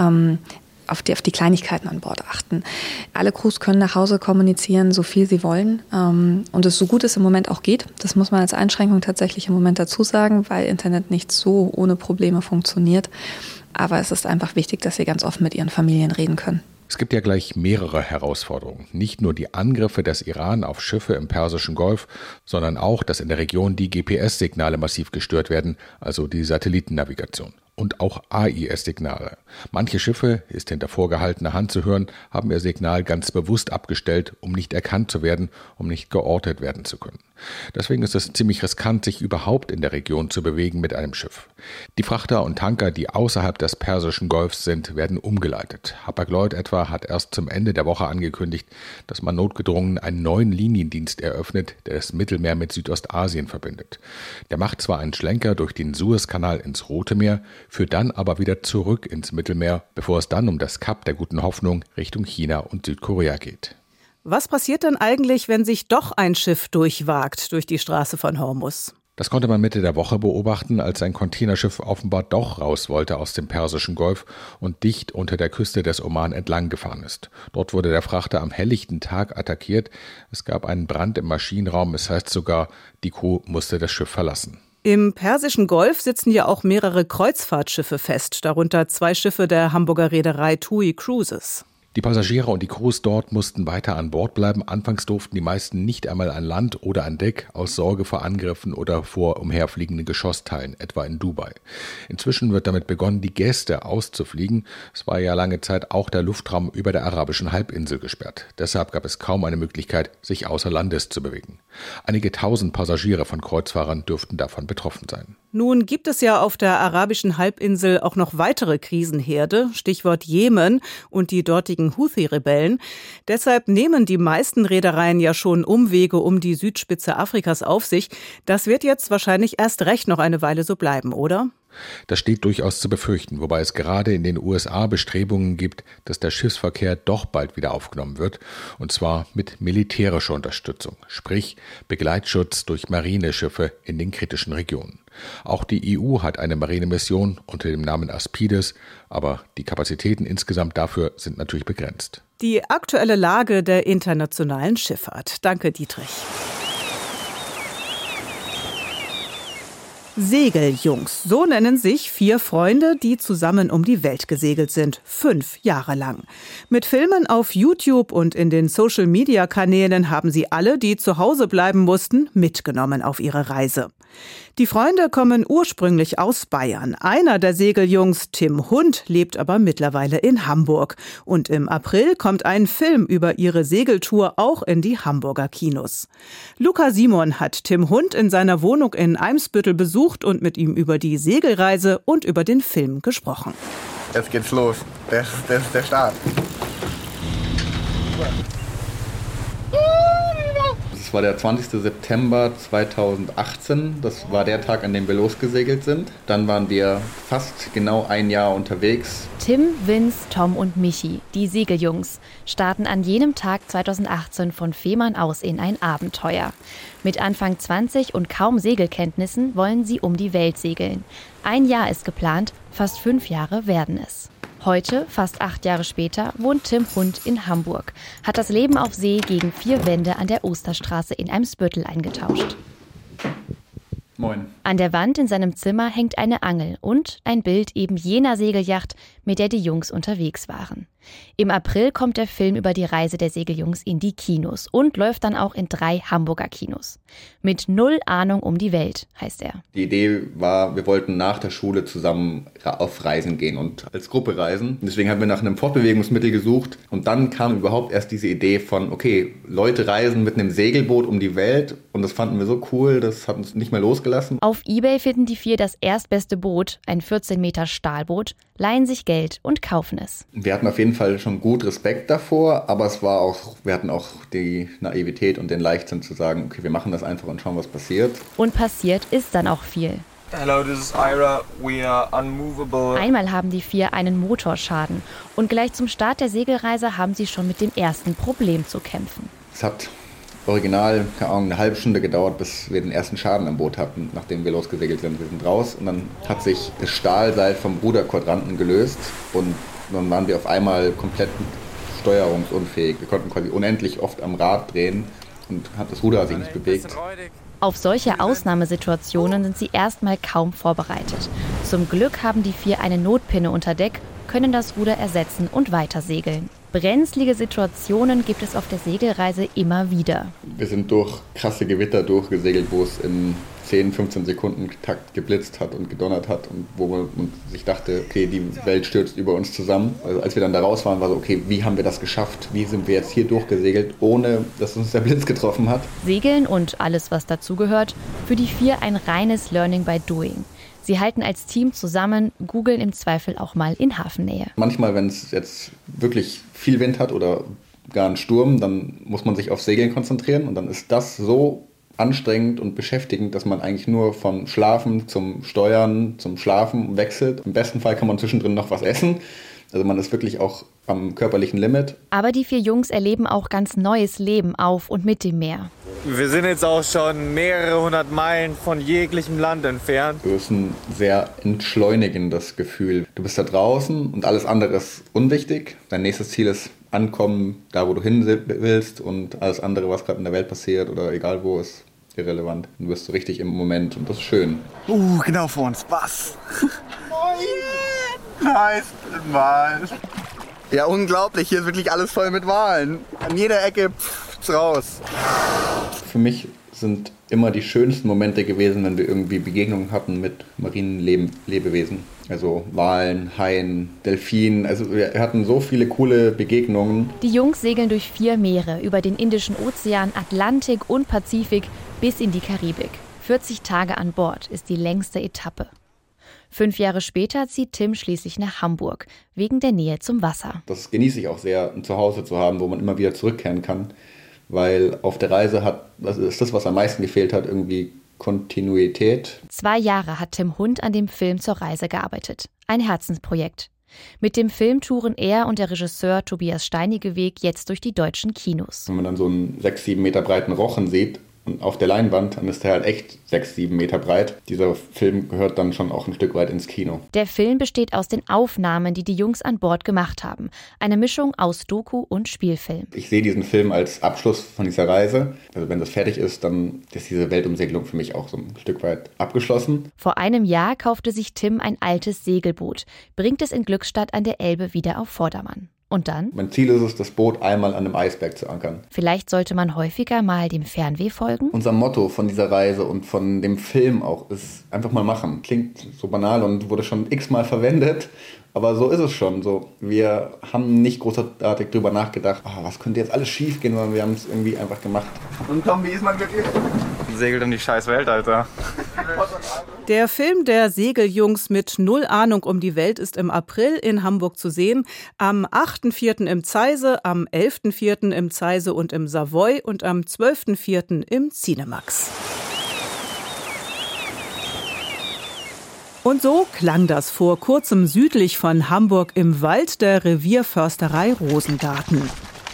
auf die, auf die Kleinigkeiten an Bord achten. Alle Crews können nach Hause kommunizieren, so viel sie wollen. Und es so gut es im Moment auch geht. Das muss man als Einschränkung tatsächlich im Moment dazu sagen, weil Internet nicht so ohne Probleme funktioniert. Aber es ist einfach wichtig, dass sie ganz offen mit ihren Familien reden können. Es gibt ja gleich mehrere Herausforderungen. Nicht nur die Angriffe des Iran auf Schiffe im Persischen Golf, sondern auch, dass in der Region die G P S-Signale massiv gestört werden, also die Satellitennavigation. und auch A I S-Signale. Manche Schiffe, ist hinter vorgehaltener Hand zu hören, haben ihr Signal ganz bewusst abgestellt, um nicht erkannt zu werden, um nicht geortet werden zu können. Deswegen ist es ziemlich riskant, sich überhaupt in der Region zu bewegen mit einem Schiff. Die Frachter und Tanker, die außerhalb des Persischen Golfs sind, werden umgeleitet. Hapag-Lloyd etwa hat erst zum Ende der Woche angekündigt, dass man notgedrungen einen neuen Liniendienst eröffnet, der das Mittelmeer mit Südostasien verbindet. Der macht zwar einen Schlenker durch den Suezkanal ins Rote Meer, führt dann aber wieder zurück ins Mittelmeer, bevor es dann um das Kap der Guten Hoffnung Richtung China und Südkorea geht. Was passiert denn eigentlich, wenn sich doch ein Schiff durchwagt durch die Straße von Hormuz? Das konnte man Mitte der Woche beobachten, als ein Containerschiff offenbar doch raus wollte aus dem Persischen Golf und dicht unter der Küste des Oman entlang gefahren ist. Dort wurde der Frachter am helllichten Tag attackiert. Es gab einen Brand im Maschinenraum, es heißt sogar, die Crew musste das Schiff verlassen. Im Persischen Golf sitzen ja auch mehrere Kreuzfahrtschiffe fest, darunter zwei Schiffe der Hamburger Reederei TUI Cruises. Die Passagiere und die Crews dort mussten weiter an Bord bleiben. Anfangs durften die meisten nicht einmal an Land oder an Deck aus Sorge vor Angriffen oder vor umherfliegenden Geschossteilen, etwa in Dubai. Inzwischen wird damit begonnen, die Gäste auszufliegen. Es war ja lange Zeit auch der Luftraum über der arabischen Halbinsel gesperrt. Deshalb gab es kaum eine Möglichkeit, sich außer Landes zu bewegen. Einige tausend Passagiere von Kreuzfahrern dürften davon betroffen sein. Nun gibt es ja auf der arabischen Halbinsel auch noch weitere Krisenherde, Stichwort Jemen und die dortigen Houthi-Rebellen. Deshalb nehmen die meisten Reedereien ja schon Umwege um die Südspitze Afrikas auf sich. Das wird jetzt wahrscheinlich erst recht noch eine Weile so bleiben, oder? Das steht durchaus zu befürchten, wobei es gerade in den U S A Bestrebungen gibt, dass der Schiffsverkehr doch bald wieder aufgenommen wird, und zwar mit militärischer Unterstützung, sprich Begleitschutz durch Marineschiffe in den kritischen Regionen. Auch die E U hat eine Marinemission unter dem Namen Aspides, aber die Kapazitäten insgesamt dafür sind natürlich begrenzt. Die aktuelle Lage der internationalen Schifffahrt. Danke, Dietrich. Segeljungs, so nennen sich vier Freunde, die zusammen um die Welt gesegelt sind, fünf Jahre lang. Mit Filmen auf YouTube und in den Social-Media-Kanälen haben sie alle, die zu Hause bleiben mussten, mitgenommen auf ihre Reise. Die Freunde kommen ursprünglich aus Bayern. Einer der Segeljungs, Tim Hund, lebt aber mittlerweile in Hamburg. Und im April kommt ein Film über ihre Segeltour auch in die Hamburger Kinos. Luca Simon hat Tim Hund in seiner Wohnung in Eimsbüttel besucht und mit ihm über die Segelreise und über den Film gesprochen. Jetzt geht's los. Das, das ist der Start. Das war der zwanzigster September zweitausendachtzehn. Das war der Tag, an dem wir losgesegelt sind. Dann waren wir fast genau ein Jahr unterwegs. Tim, Vince, Tom und Michi, die Segeljungs, starten an jenem Tag zweitausendachtzehn von Fehmarn aus in ein Abenteuer. Mit Anfang zwanzig und kaum Segelkenntnissen wollen sie um die Welt segeln. Ein Jahr ist geplant, fast fünf Jahre werden es. Heute, fast acht Jahre später, wohnt Tim Hund in Hamburg, hat das Leben auf See gegen vier Wände an der Osterstraße in Eimsbüttel eingetauscht. Moin. An der Wand in seinem Zimmer hängt eine Angel und ein Bild eben jener Segelyacht, mit der die Jungs unterwegs waren. Im April kommt der Film über die Reise der Segeljungs in die Kinos und läuft dann auch in drei Hamburger Kinos. Mit null Ahnung um die Welt, heißt er. Die Idee war, wir wollten nach der Schule zusammen auf Reisen gehen und als Gruppe reisen. Deswegen haben wir nach einem Fortbewegungsmittel gesucht und dann kam überhaupt erst diese Idee von, okay, Leute reisen mit einem Segelboot um die Welt und das fanden wir so cool, das hat uns nicht mehr losgelassen. Auf eBay finden die vier das erstbeste Boot, ein vierzehn Meter Stahlboot, leihen sich Geld und kaufen es. Wir hatten auf jeden Fall schon gut Respekt davor, aber es war auch, wir hatten auch die Naivität und den Leichtsinn zu sagen, okay, wir machen das einfach und schauen, was passiert. Und passiert ist dann auch viel. Hello, this is Ira. We are unmovable. Einmal haben die vier einen Motorschaden und gleich zum Start der Segelreise haben sie schon mit dem ersten Problem zu kämpfen. Es hat original, keine Ahnung, eine halbe Stunde gedauert, bis wir den ersten Schaden am Boot hatten, nachdem wir losgesegelt sind. Wir sind raus und dann hat sich das Stahlseil vom Ruderquadranten gelöst und dann waren wir auf einmal komplett steuerungsunfähig. Wir konnten quasi unendlich oft am Rad drehen und hat das Ruder sich nicht bewegt. Auf solche Ausnahmesituationen sind sie erstmal kaum vorbereitet. Zum Glück haben die vier eine Notpinne unter Deck, können das Ruder ersetzen und weiter segeln. Brenzlige Situationen gibt es auf der Segelreise immer wieder. Wir sind durch krasse Gewitter durchgesegelt, wo es im zehn, fünfzehn Sekunden Takt geblitzt hat und gedonnert hat und wo man sich dachte, okay, die Welt stürzt über uns zusammen. Also als wir dann da raus waren, war so, okay, wie haben wir das geschafft? Wie sind wir jetzt hier durchgesegelt, ohne dass uns der Blitz getroffen hat? Segeln und alles, was dazugehört, für die vier ein reines Learning by Doing. Sie halten als Team zusammen, googeln im Zweifel auch mal in Hafennähe. Manchmal, wenn es jetzt wirklich viel Wind hat oder gar einen Sturm, dann muss man sich auf Segeln konzentrieren und dann ist das so anstrengend und beschäftigend, dass man eigentlich nur vom Schlafen zum Steuern, zum Schlafen wechselt. Im besten Fall kann man zwischendrin noch was essen. Also man ist wirklich auch am körperlichen Limit. Aber die vier Jungs erleben auch ganz neues Leben auf und mit dem Meer. Wir sind jetzt auch schon mehrere hundert Meilen von jeglichem Land entfernt. Das ist ein sehr entschleunigendes Gefühl. Du bist da draußen und alles andere ist unwichtig. Dein nächstes Ziel ist ankommen, da wo du hin willst und alles andere, was gerade in der Welt passiert oder egal wo, ist irrelevant. Du bist so richtig im Moment und das ist schön. Uh, genau vor uns. Was? Nice, Wal. Ja, unglaublich. Hier ist wirklich alles voll mit Walen. An jeder Ecke pff, raus. Für mich sind immer die schönsten Momente gewesen, wenn wir irgendwie Begegnungen hatten mit marinen Leb- Lebewesen. Also Walen, Haien, Delfinen. Also wir hatten so viele coole Begegnungen. Die Jungs segeln durch vier Meere, über den Indischen Ozean, Atlantik und Pazifik bis in die Karibik. vierzig Tage an Bord ist die längste Etappe. Fünf Jahre später zieht Tim schließlich nach Hamburg, wegen der Nähe zum Wasser. Das genieße ich auch sehr, ein Zuhause zu haben, wo man immer wieder zurückkehren kann. Weil auf der Reise hat, das ist das, was am meisten gefehlt hat, irgendwie Kontinuität. Zwei Jahre hat Tim Hund an dem Film zur Reise gearbeitet. Ein Herzensprojekt. Mit dem Film touren er und der Regisseur Tobias Steinigeweg jetzt durch die deutschen Kinos. Wenn man dann so einen sechs, sieben Meter breiten Rochen sieht, und auf der Leinwand, dann ist der halt echt sechs, sieben Meter breit. Dieser Film gehört dann schon auch ein Stück weit ins Kino. Der Film besteht aus den Aufnahmen, die die Jungs an Bord gemacht haben. Eine Mischung aus Doku und Spielfilm. Ich sehe diesen Film als Abschluss von dieser Reise. Also wenn das fertig ist, dann ist diese Weltumsegelung für mich auch so ein Stück weit abgeschlossen. Vor einem Jahr kaufte sich Tim ein altes Segelboot, bringt es in Glückstadt an der Elbe wieder auf Vordermann. Und dann? Mein Ziel ist es, das Boot einmal an einem Eisberg zu ankern. Vielleicht sollte man häufiger mal dem Fernweh folgen? Unser Motto von dieser Reise und von dem Film auch ist einfach mal machen. Klingt so banal und wurde schon x-mal verwendet, aber so ist es schon. So, wir haben nicht großartig drüber nachgedacht, oh, was könnte jetzt alles schief gehen, sondern wir haben es irgendwie einfach gemacht. Und Tom, wie ist man glücklich? Segelt um die scheiß Welt, Alter. Der Film der Segeljungs mit null Ahnung um die Welt ist im April in Hamburg zu sehen. Am achten vierten im Zeise, am elften vierten im Zeise und im Savoy und am zwölften vierten im Cinemax. Und so klang das vor kurzem südlich von Hamburg im Wald der Revierförsterei Rosengarten.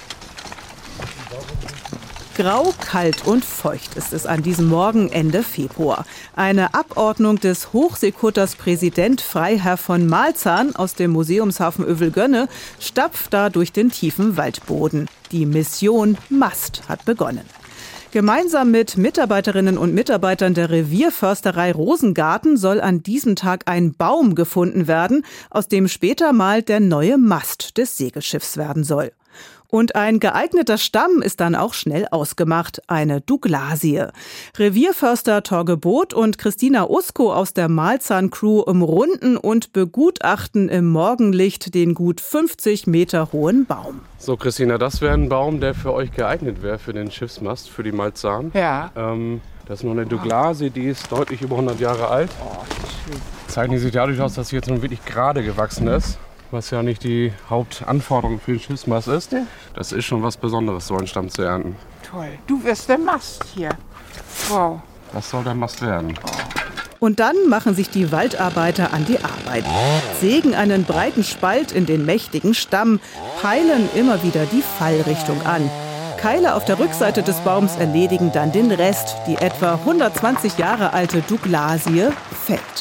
Grau, kalt und feucht ist es an diesem Morgen Ende Februar. Eine Abordnung des Hochseekutters Präsident Freiherr von Malzahn aus dem Museumshafen Övelgönne stapft da durch den tiefen Waldboden. Die Mission Mast hat begonnen. Gemeinsam mit Mitarbeiterinnen und Mitarbeitern der Revierförsterei Rosengarten soll an diesem Tag ein Baum gefunden werden, aus dem später mal der neue Mast des Segelschiffs werden soll. Und ein geeigneter Stamm ist dann auch schnell ausgemacht, eine Douglasie. Revierförster Torge Both und Christina Usko aus der Malzahn-Crew umrunden und begutachten im Morgenlicht den gut fünfzig Meter hohen Baum. So, Christina, das wäre ein Baum, der für euch geeignet wäre, für den Schiffsmast, für die Malzahn. Ja. Ähm, das ist noch eine Douglasie, die ist deutlich über hundert Jahre alt. Oh, schön. Zeichnet sich dadurch aus, dass sie jetzt nun wirklich gerade gewachsen ist. Was ja nicht die Hauptanforderung für den Schiffsmast ist. Das ist schon was Besonderes, so einen Stamm zu ernten. Toll. Du wirst der Mast hier. Wow. Was soll der Mast werden? Und dann machen sich die Waldarbeiter an die Arbeit. Sägen einen breiten Spalt in den mächtigen Stamm, peilen immer wieder die Fallrichtung an. Keile auf der Rückseite des Baums erledigen dann den Rest. Die etwa hundertzwanzig Jahre alte Douglasie fällt.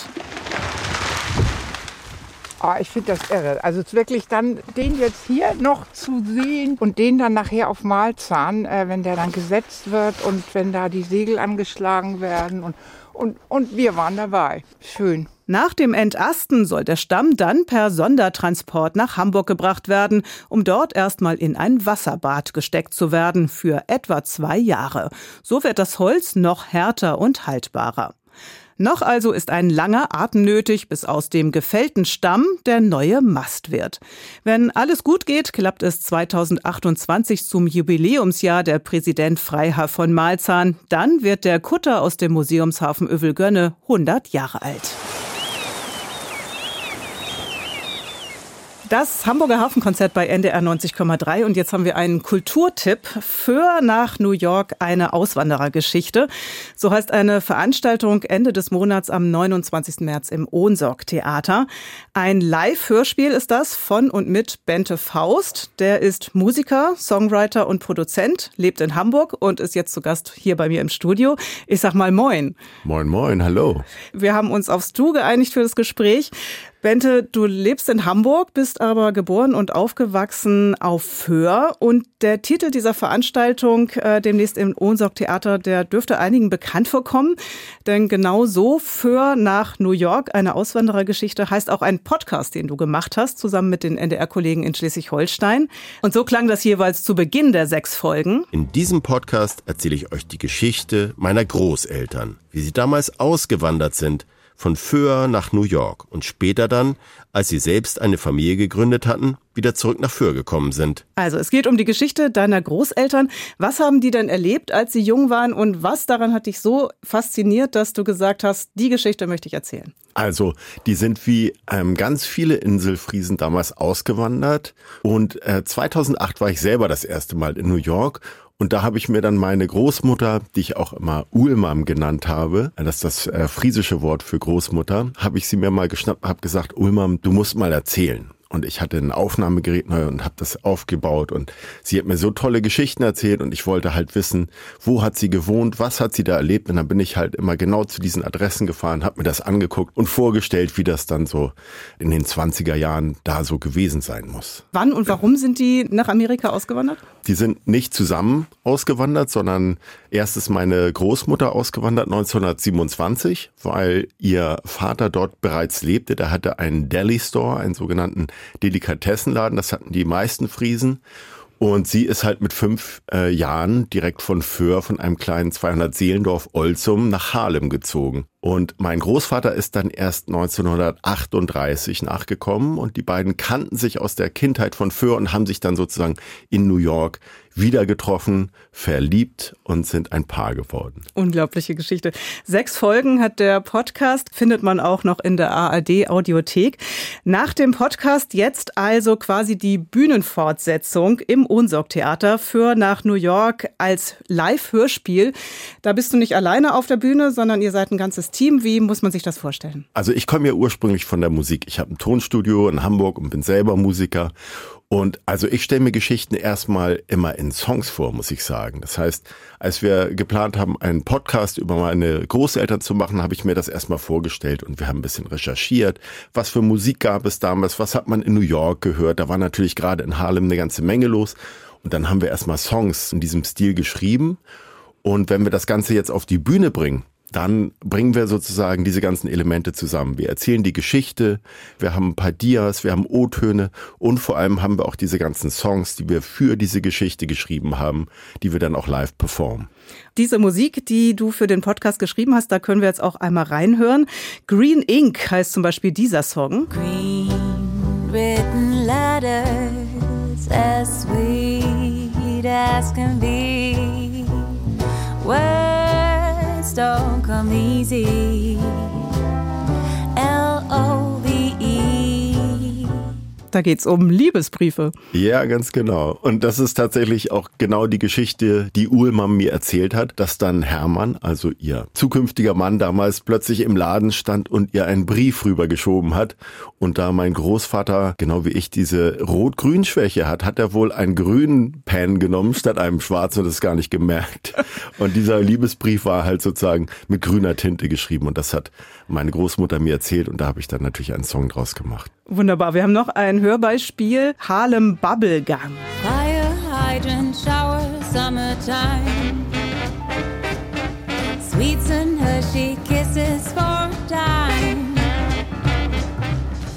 Oh, ich finde das irre. Also wirklich dann den jetzt hier noch zu sehen und den dann nachher auf Malzahn, äh, wenn der dann gesetzt wird und wenn da die Segel angeschlagen werden. Und, und, und wir waren dabei. Schön. Nach dem Entasten soll der Stamm dann per Sondertransport nach Hamburg gebracht werden, um dort erstmal in ein Wasserbad gesteckt zu werden für etwa zwei Jahre. So wird das Holz noch härter und haltbarer. Noch also ist ein langer Atem nötig, bis aus dem gefällten Stamm der neue Mast wird. Wenn alles gut geht, klappt es zweitausendachtundzwanzig zum Jubiläumsjahr der Präsident Freiherr von Malzahn. Dann wird der Kutter aus dem Museumshafen Övelgönne hundert Jahre alt. Das Hamburger Hafenkonzert bei N D R neunzig Komma drei. Und jetzt haben wir einen Kulturtipp. Föhr nach New York, eine Auswanderergeschichte. So heißt eine Veranstaltung Ende des Monats am neunundzwanzigsten März im Ohnsorg-Theater. Ein Live-Hörspiel ist das von und mit Bente Faust. Der ist Musiker, Songwriter und Produzent, lebt in Hamburg und ist jetzt zu Gast hier bei mir im Studio. Ich sag mal moin. Moin, moin, hallo. Wir haben uns aufs Du geeinigt für das Gespräch. Bente, du lebst in Hamburg, bist aber geboren und aufgewachsen auf Föhr. Und der Titel dieser Veranstaltung äh, demnächst im Ohnsorg-Theater, der dürfte einigen bekannt vorkommen. Denn genau so, Föhr nach New York, eine Auswanderergeschichte, heißt auch ein Podcast, den du gemacht hast, zusammen mit den N D R-Kollegen in Schleswig-Holstein. Und so klang das jeweils zu Beginn der sechs Folgen. In diesem Podcast erzähle ich euch die Geschichte meiner Großeltern, wie sie damals ausgewandert sind, von Föhr nach New York und später dann, als sie selbst eine Familie gegründet hatten, wieder zurück nach Föhr gekommen sind. Also es geht um die Geschichte deiner Großeltern. Was haben die denn erlebt, als sie jung waren und was daran hat dich so fasziniert, dass du gesagt hast, die Geschichte möchte ich erzählen? Also die sind wie ähm, ganz viele Inselfriesen damals ausgewandert und äh, zweitausendacht war ich selber das erste Mal in New York. Und da habe ich mir dann meine Großmutter, die ich auch immer Ulmam genannt habe, das ist das äh, friesische Wort für Großmutter, habe ich sie mir mal geschnappt und habe gesagt, Ulmam, du musst mal erzählen. Und ich hatte ein Aufnahmegerät neu und habe das aufgebaut und sie hat mir so tolle Geschichten erzählt und ich wollte halt wissen, wo hat sie gewohnt, was hat sie da erlebt und dann bin ich halt immer genau zu diesen Adressen gefahren, habe mir das angeguckt und vorgestellt, wie das dann so in den zwanziger Jahren da so gewesen sein muss. Wann und warum sind die nach Amerika ausgewandert? Die sind nicht zusammen ausgewandert, sondern erst ist meine Großmutter ausgewandert neunzehnhundertsiebenundzwanzig, weil ihr Vater dort bereits lebte. Der hatte einen Deli Store, einen sogenannten Delikatessenladen, das hatten die meisten Friesen. Und sie ist halt mit fünf äh, Jahren direkt von Föhr, von einem kleinen zweihundert Seelendorf Olzum nach Harlem gezogen. Und mein Großvater ist dann erst neunzehnhundertachtunddreißig nachgekommen und die beiden kannten sich aus der Kindheit von Föhr und haben sich dann sozusagen in New York wieder getroffen, verliebt und sind ein Paar geworden. Unglaubliche Geschichte. Sechs Folgen hat der Podcast, findet man auch noch in der A R D-Audiothek. Nach dem Podcast jetzt also quasi die Bühnenfortsetzung im Ohnsorg-Theater für nach New York als Live-Hörspiel. Da bist du nicht alleine auf der Bühne, sondern ihr seid ein ganzes Team. Wie muss man sich das vorstellen? Also ich komme ja ursprünglich von der Musik. Ich habe ein Tonstudio in Hamburg und bin selber Musiker. Und also ich stelle mir Geschichten erstmal immer in Songs vor, muss ich sagen. Das heißt, als wir geplant haben, einen Podcast über meine Großeltern zu machen, habe ich mir das erstmal vorgestellt und wir haben ein bisschen recherchiert. Was für Musik gab es damals? Was hat man in New York gehört? Da war natürlich gerade in Harlem eine ganze Menge los. Und dann haben wir erstmal Songs in diesem Stil geschrieben. Und wenn wir das Ganze jetzt auf die Bühne bringen, dann bringen wir sozusagen diese ganzen Elemente zusammen. Wir erzählen die Geschichte, wir haben ein paar Dias, wir haben O-Töne und vor allem haben wir auch diese ganzen Songs, die wir für diese Geschichte geschrieben haben, die wir dann auch live performen. Diese Musik, die du für den Podcast geschrieben hast, da können wir jetzt auch einmal reinhören. Green Ink heißt zum Beispiel dieser Song. Green written letters as sweet as can be. Words don't come easy. L O V E. Da geht's um Liebesbriefe. Ja, ganz genau. Und das ist tatsächlich auch genau die Geschichte, die Ulmam mir erzählt hat, dass dann Hermann, also ihr zukünftiger Mann, damals plötzlich im Laden stand und ihr einen Brief rübergeschoben hat. Und da mein Großvater, genau wie ich, diese Rot-Grün-Schwäche hat, hat er wohl einen grünen Pen genommen statt einem schwarzen und das gar nicht gemerkt. Und dieser Liebesbrief war halt sozusagen mit grüner Tinte geschrieben. Und das hat meine Großmutter mir erzählt und da habe ich dann natürlich einen Song draus gemacht. Wunderbar. Wir haben noch ein Hörbeispiel. Harlem Bubblegum. Fire hydrant shower summertime. Sweets and Hershey kisses for a dime.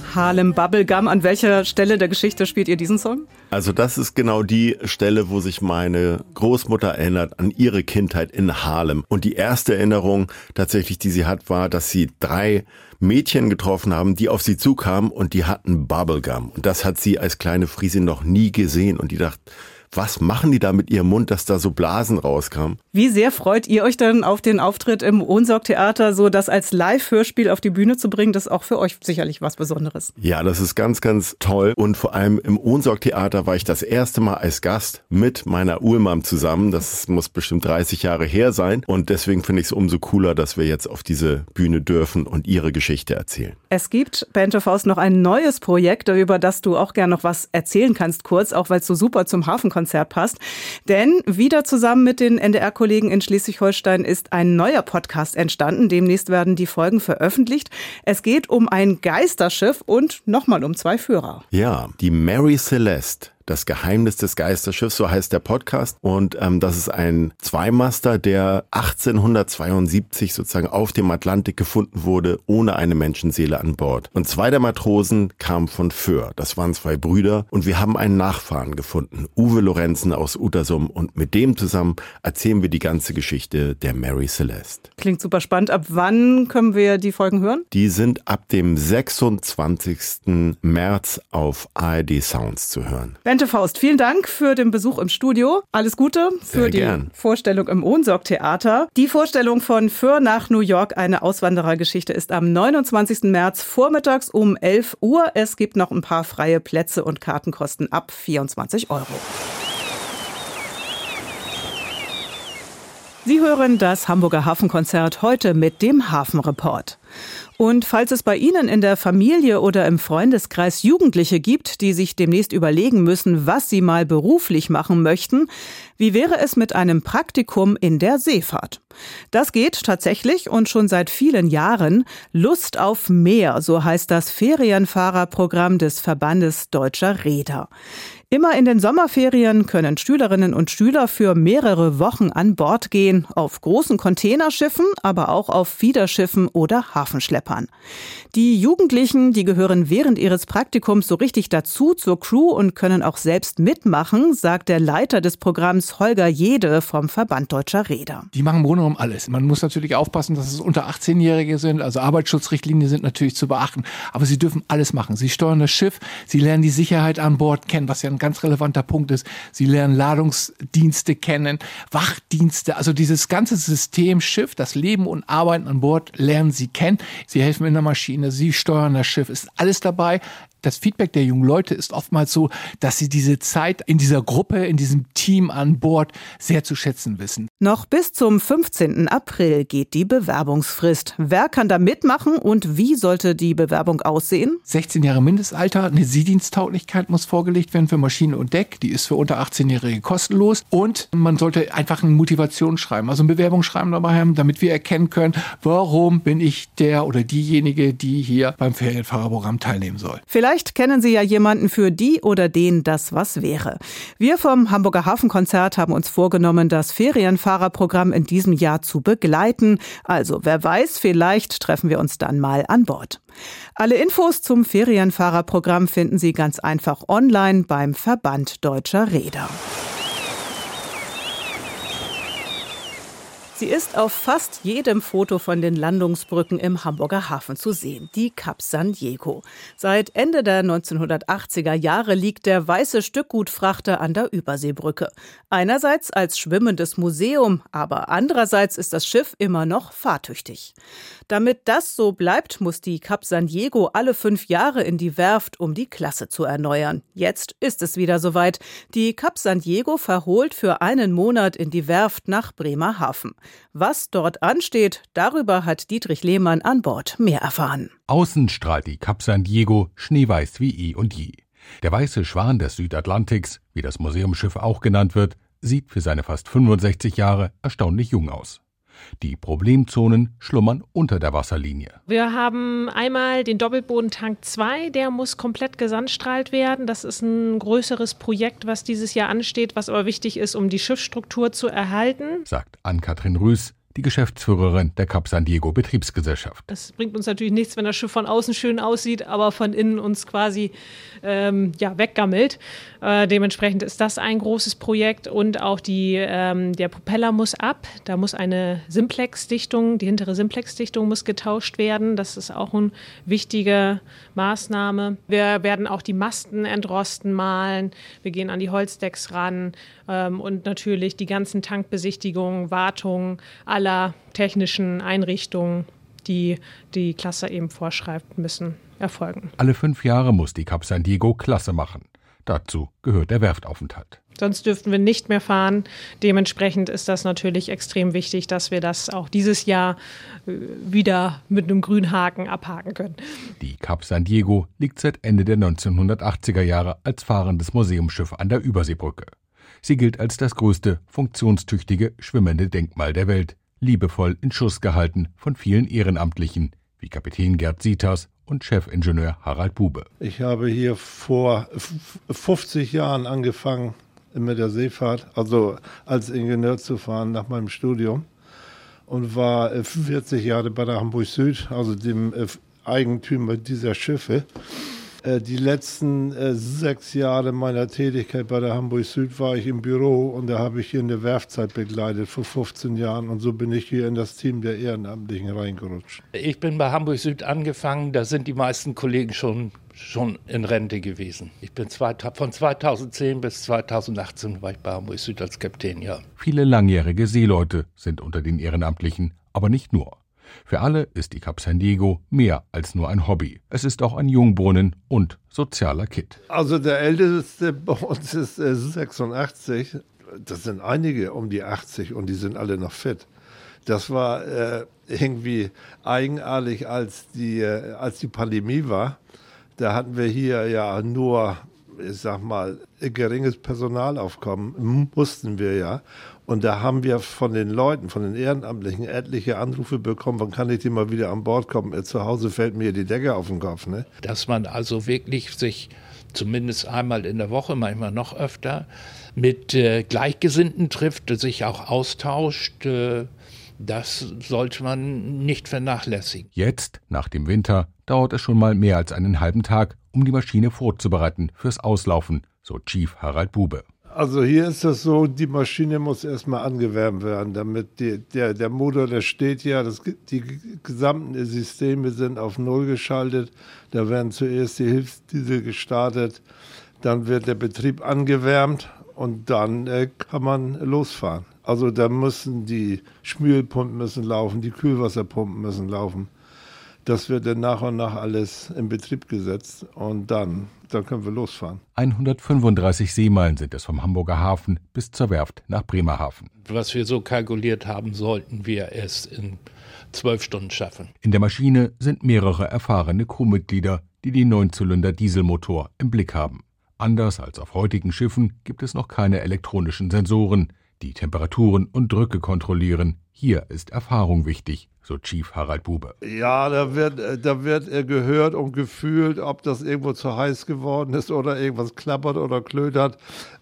Harlem Bubblegum. An welcher Stelle der Geschichte spielt ihr diesen Song? Also das ist genau die Stelle, wo sich meine Großmutter erinnert an ihre Kindheit in Harlem. Und die erste Erinnerung tatsächlich, die sie hat, war, dass sie drei Mädchen getroffen haben, die auf sie zukamen und die hatten Bubblegum. Und das hat sie als kleine Friesin noch nie gesehen. Und die dachte, was machen die da mit ihrem Mund, dass da so Blasen rauskamen? Wie sehr freut ihr euch denn auf den Auftritt im Ohnsorg-Theater, so das als Live-Hörspiel auf die Bühne zu bringen? Das ist auch für euch sicherlich was Besonderes. Ja, das ist ganz, ganz toll. Und vor allem im Ohnsorg-Theater war ich das erste Mal als Gast mit meiner Urmam zusammen. Das muss bestimmt dreißig Jahre her sein. Und deswegen finde ich es umso cooler, dass wir jetzt auf diese Bühne dürfen und ihre Geschichte erzählen. Es gibt, Bente Faust, noch ein neues Projekt, über das du auch gern noch was erzählen kannst, kurz, auch weil es so super zum Hafenkonzert passt. Denn wieder zusammen mit den N D R-Kollegen in Schleswig-Holstein ist ein neuer Podcast entstanden. Demnächst werden die Folgen veröffentlicht. Es geht um ein Geisterschiff und nochmal um zwei Führer. Ja, die Mary Celeste. Das Geheimnis des Geisterschiffs, so heißt der Podcast. Und ähm, das ist ein Zweimaster, der achtzehnhundertzweiundsiebzig sozusagen auf dem Atlantik gefunden wurde, ohne eine Menschenseele an Bord. Und zwei der Matrosen kamen von Föhr. Das waren zwei Brüder. Und wir haben einen Nachfahren gefunden, Uwe Lorenzen aus Utersum. Und mit dem zusammen erzählen wir die ganze Geschichte der Mary Celeste. Klingt super spannend. Ab wann können wir die Folgen hören? Die sind ab dem sechsundzwanzigsten März auf A R D Sounds zu hören. Bente Faust, vielen Dank für den Besuch im Studio. Alles Gute für Sehr die gern. Vorstellung im Ohnsorg-Theater. Die Vorstellung von Föhr nach New York, eine Auswanderergeschichte, ist am neunundzwanzigsten März vormittags um elf Uhr. Es gibt noch ein paar freie Plätze und Karten kosten ab vierundzwanzig Euro. Sie hören das Hamburger Hafenkonzert heute mit dem Hafenreport. Und falls es bei Ihnen in der Familie oder im Freundeskreis Jugendliche gibt, die sich demnächst überlegen müssen, was sie mal beruflich machen möchten, wie wäre es mit einem Praktikum in der Seefahrt? Das geht tatsächlich und schon seit vielen Jahren. Lust auf mehr, so heißt das Ferienfahrerprogramm des Verbandes Deutscher Reeder. Immer in den Sommerferien können Schülerinnen und Schüler für mehrere Wochen an Bord gehen, auf großen Containerschiffen, aber auch auf Fiederschiffen oder Hafenschleppern. Die Jugendlichen, die gehören während ihres Praktikums so richtig dazu zur Crew und können auch selbst mitmachen, sagt der Leiter des Programms Holger Jede vom Verband Deutscher Reeder. Die machen im Grunde genommen alles. Man muss natürlich aufpassen, dass es unter achtzehnjährige sind, also Arbeitsschutzrichtlinien sind natürlich zu beachten, aber sie dürfen alles machen. Sie steuern das Schiff, sie lernen die Sicherheit an Bord kennen, was ja ein ganz relevanter Punkt ist. Sie lernen Ladungsdienste kennen, Wachdienste, also dieses ganze System Schiff, das Leben und Arbeiten an Bord lernen sie kennen. Sie helfen in der Maschine, sie steuern das Schiff, ist alles dabei. Das Feedback der jungen Leute ist oftmals so, dass sie diese Zeit in dieser Gruppe, in diesem Team an Bord sehr zu schätzen wissen. Noch bis zum fünfzehnten April geht die Bewerbungsfrist. Wer kann da mitmachen und wie sollte die Bewerbung aussehen? sechzehn Jahre Mindestalter, eine Seediensttauglichkeit muss vorgelegt werden für Maschine und Deck. Die ist für unter achtzehnjährige kostenlos. Und man sollte einfach ein Motivationsschreiben, also ein Bewerbungsschreiben dabei haben, damit wir erkennen können, warum bin ich der oder diejenige, die hier beim Ferienfahrerprogramm teilnehmen soll. Vielleicht Vielleicht kennen Sie ja jemanden, für die oder den das was wäre. Wir vom Hamburger Hafenkonzert haben uns vorgenommen, das Ferienfahrerprogramm in diesem Jahr zu begleiten. Also wer weiß, vielleicht treffen wir uns dann mal an Bord. Alle Infos zum Ferienfahrerprogramm finden Sie ganz einfach online beim Verband Deutscher Reeder. Sie ist auf fast jedem Foto von den Landungsbrücken im Hamburger Hafen zu sehen, die Cap San Diego. Seit Ende der neunzehnhundertachtziger Jahre liegt der weiße Stückgutfrachter an der Überseebrücke. Einerseits als schwimmendes Museum, aber andererseits ist das Schiff immer noch fahrtüchtig. Damit das so bleibt, muss die Cap San Diego alle fünf Jahre in die Werft, um die Klasse zu erneuern. Jetzt ist es wieder soweit. Die Cap San Diego verholt für einen Monat in die Werft nach Bremerhaven. Was dort ansteht, darüber hat Dietrich Lehmann an Bord mehr erfahren. Außen strahlt die Cap San Diego schneeweiß wie eh und je. Der weiße Schwan des Südatlantiks, wie das Museumsschiff auch genannt wird, sieht für seine fast fünfundsechzig Jahre erstaunlich jung aus. Die Problemzonen schlummern unter der Wasserlinie. Wir haben einmal den Doppelbodentank zwei, der muss komplett gesandstrahlt werden. Das ist ein größeres Projekt, was dieses Jahr ansteht, was aber wichtig ist, um die Schiffsstruktur zu erhalten. Sagt Ann-Kathrin Rüß, die Geschäftsführerin der Cap San Diego Betriebsgesellschaft. Es bringt uns natürlich nichts, wenn das Schiff von außen schön aussieht, aber von innen uns quasi ähm, ja, weggammelt. Äh, dementsprechend ist das ein großes Projekt und auch die, ähm, der Propeller muss ab. Da muss eine Simplex-Dichtung, die hintere Simplex-Dichtung muss getauscht werden. Das ist auch eine wichtige Maßnahme. Wir werden auch die Masten entrosten, malen. Wir gehen an die Holzdecks ran ähm, und natürlich die ganzen Tankbesichtigungen, Wartungen, aller technischen Einrichtungen, die die Klasse eben vorschreibt, müssen erfolgen. Alle fünf Jahre muss die Cap San Diego Klasse machen. Dazu gehört der Werftaufenthalt. Sonst dürften wir nicht mehr fahren. Dementsprechend ist das natürlich extrem wichtig, dass wir das auch dieses Jahr wieder mit einem grünen Haken abhaken können. Die Cap San Diego liegt seit Ende der neunzehnhundertachtziger Jahre als fahrendes Museumsschiff an der Überseebrücke. Sie gilt als das größte funktionstüchtige schwimmende Denkmal der Welt, liebevoll in Schuss gehalten von vielen Ehrenamtlichen, wie Kapitän Gerd Sieters und Chefingenieur Harald Bube. Ich habe hier vor fünfzig Jahren angefangen mit der Seefahrt, also als Ingenieur zu fahren nach meinem Studium und war vierzig Jahre bei der Hamburg Süd, also dem Eigentümer dieser Schiffe. Die letzten äh, sechs Jahre meiner Tätigkeit bei der Hamburg Süd war ich im Büro und da habe ich hier eine Werfzeit begleitet vor fünfzehn Jahren und so bin ich hier in das Team der Ehrenamtlichen reingerutscht. Ich bin bei Hamburg Süd angefangen, da sind die meisten Kollegen schon, schon in Rente gewesen. Ich bin zwei, von zweitausendzehn bis zweitausendachtzehn war ich bei Hamburg Süd als Kapitän, ja. Viele langjährige Seeleute sind unter den Ehrenamtlichen, aber nicht nur. Für alle ist die Cap San Diego mehr als nur ein Hobby. Es ist auch ein Jungbrunnen und sozialer Kitt. Also der Älteste bei uns ist äh, sechsundachtzig. Das sind einige um die achtzig und die sind alle noch fit. Das war äh, irgendwie eigenartig, als die, äh, als die Pandemie war. Da hatten wir hier ja nur, ich sag mal, geringes Personalaufkommen, mussten wir ja. Und da haben wir von den Leuten, von den Ehrenamtlichen etliche Anrufe bekommen, wann kann ich denn mal wieder an Bord kommen? Zu Hause fällt mir die Decke auf den Kopf. Ne? Dass man also wirklich sich zumindest einmal in der Woche, manchmal noch öfter, mit äh, Gleichgesinnten trifft, sich auch austauscht, äh, das sollte man nicht vernachlässigen. Jetzt, nach dem Winter, dauert es schon mal mehr als einen halben Tag, um die Maschine vorzubereiten fürs Auslaufen, so Chief Harald Bube. Also hier ist es so, die Maschine muss erstmal angewärmt werden, damit die, der, der Motor, der steht ja, das, die gesamten Systeme sind auf Null geschaltet. Da werden zuerst die Hilfsdiesel gestartet, dann wird der Betrieb angewärmt und dann äh, kann man losfahren. Also da müssen die Schmierpumpen müssen laufen, die Kühlwasserpumpen müssen laufen. Das wird dann nach und nach alles in Betrieb gesetzt und dann, dann können wir losfahren. hundertfünfunddreißig Seemeilen sind es vom Hamburger Hafen bis zur Werft nach Bremerhaven. Was wir so kalkuliert haben, sollten wir es in zwölf Stunden schaffen. In der Maschine sind mehrere erfahrene Crewmitglieder, die den Neunzylinder-Dieselmotor im Blick haben. Anders als auf heutigen Schiffen gibt es noch keine elektronischen Sensoren, die Temperaturen und Drücke kontrollieren. Hier ist Erfahrung wichtig, so Chief Harald Bube. Ja, da wird, da wird gehört und gefühlt, ob das irgendwo zu heiß geworden ist oder irgendwas klappert oder klötert.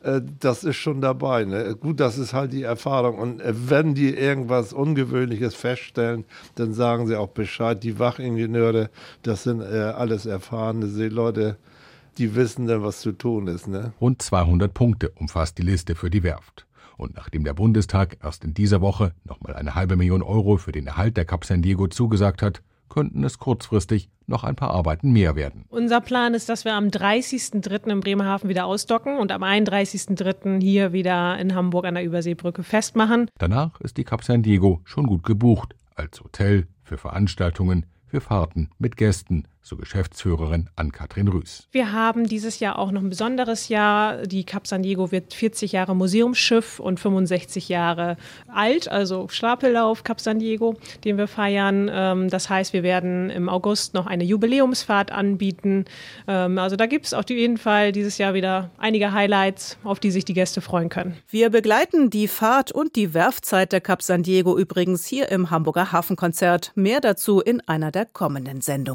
Das ist schon dabei. Ne? Gut, das ist halt die Erfahrung. Und wenn die irgendwas Ungewöhnliches feststellen, dann sagen sie auch Bescheid. Die Wachingenieure, das sind alles erfahrene Seeleute, die wissen dann, was zu tun ist. Ne? Rund zweihundert Punkte umfasst die Liste für die Werft. Und nachdem der Bundestag erst in dieser Woche nochmal eine halbe Million Euro für den Erhalt der Cap San Diego zugesagt hat, könnten es kurzfristig noch ein paar Arbeiten mehr werden. Unser Plan ist, dass wir am dreißigsten dritten in Bremerhaven wieder ausdocken und am einunddreißigsten dritten hier wieder in Hamburg an der Überseebrücke festmachen. Danach ist die Cap San Diego schon gut gebucht, als Hotel, für Veranstaltungen, für Fahrten mit Gästen, so Geschäftsführerin Ann-Kathrin Rüß. Wir haben dieses Jahr auch noch ein besonderes Jahr. Die Cap San Diego wird vierzig Jahre Museumsschiff und fünfundsechzig Jahre alt, also Stapellauf Cap San Diego, den wir feiern. Das heißt, wir werden im August noch eine Jubiläumsfahrt anbieten. Also da gibt es auf jeden Fall dieses Jahr wieder einige Highlights, auf die sich die Gäste freuen können. Wir begleiten die Fahrt und die Werfzeit der Cap San Diego übrigens hier im Hamburger Hafenkonzert. Mehr dazu in einer der kommenden Sendungen.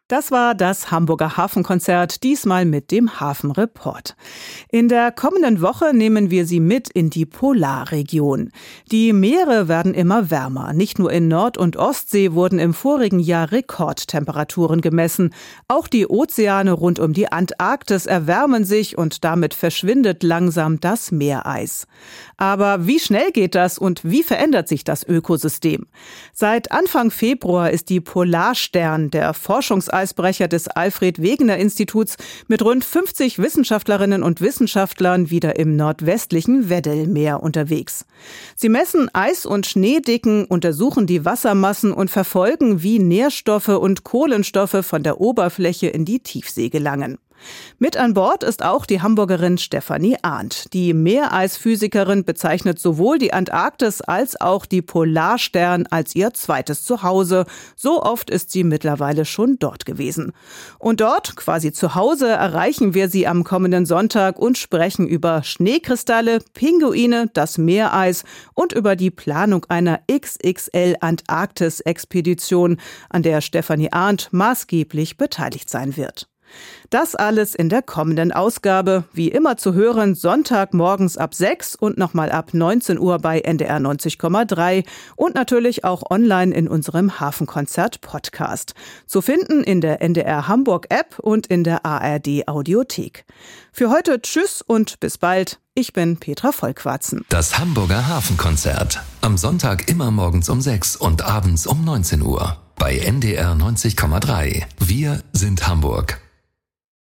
Das war das Hamburger Hafenkonzert, diesmal mit dem Hafenreport. In der kommenden Woche nehmen wir Sie mit in die Polarregion. Die Meere werden immer wärmer. Nicht nur in Nord- und Ostsee wurden im vorigen Jahr Rekordtemperaturen gemessen. Auch die Ozeane rund um die Antarktis erwärmen sich und damit verschwindet langsam das Meereis. Aber wie schnell geht das und wie verändert sich das Ökosystem? Seit Anfang Februar ist die Polarstern, der Forschungseisbrecher des Alfred-Wegener-Instituts, mit rund fünfzig Wissenschaftlerinnen und Wissenschaftlern wieder im nordwestlichen Weddellmeer unterwegs. Sie messen Eis- und Schneedicken, untersuchen die Wassermassen und verfolgen, wie Nährstoffe und Kohlenstoffe von der Oberfläche in die Tiefsee gelangen. Mit an Bord ist auch die Hamburgerin Stefanie Arndt. Die Meereisphysikerin bezeichnet sowohl die Antarktis als auch die Polarstern als ihr zweites Zuhause. So oft ist sie mittlerweile schon dort gewesen. Und dort, quasi zu Hause, erreichen wir sie am kommenden Sonntag und sprechen über Schneekristalle, Pinguine, das Meereis und über die Planung einer X X L-Antarktis-Expedition, an der Stefanie Arndt maßgeblich beteiligt sein wird. Das alles in der kommenden Ausgabe, wie immer zu hören, Sonntagmorgens ab sechs und nochmal ab neunzehn Uhr bei N D R neunzig Komma drei und natürlich auch online in unserem Hafenkonzert-Podcast. Zu finden in der N D R Hamburg-App und in der A R D-Audiothek. Für heute tschüss und bis bald. Ich bin Petra Vollquatzen. Das Hamburger Hafenkonzert. Am Sonntag immer morgens um sechs und abends um neunzehn Uhr. Bei N D R neunzig Komma drei. Wir sind Hamburg.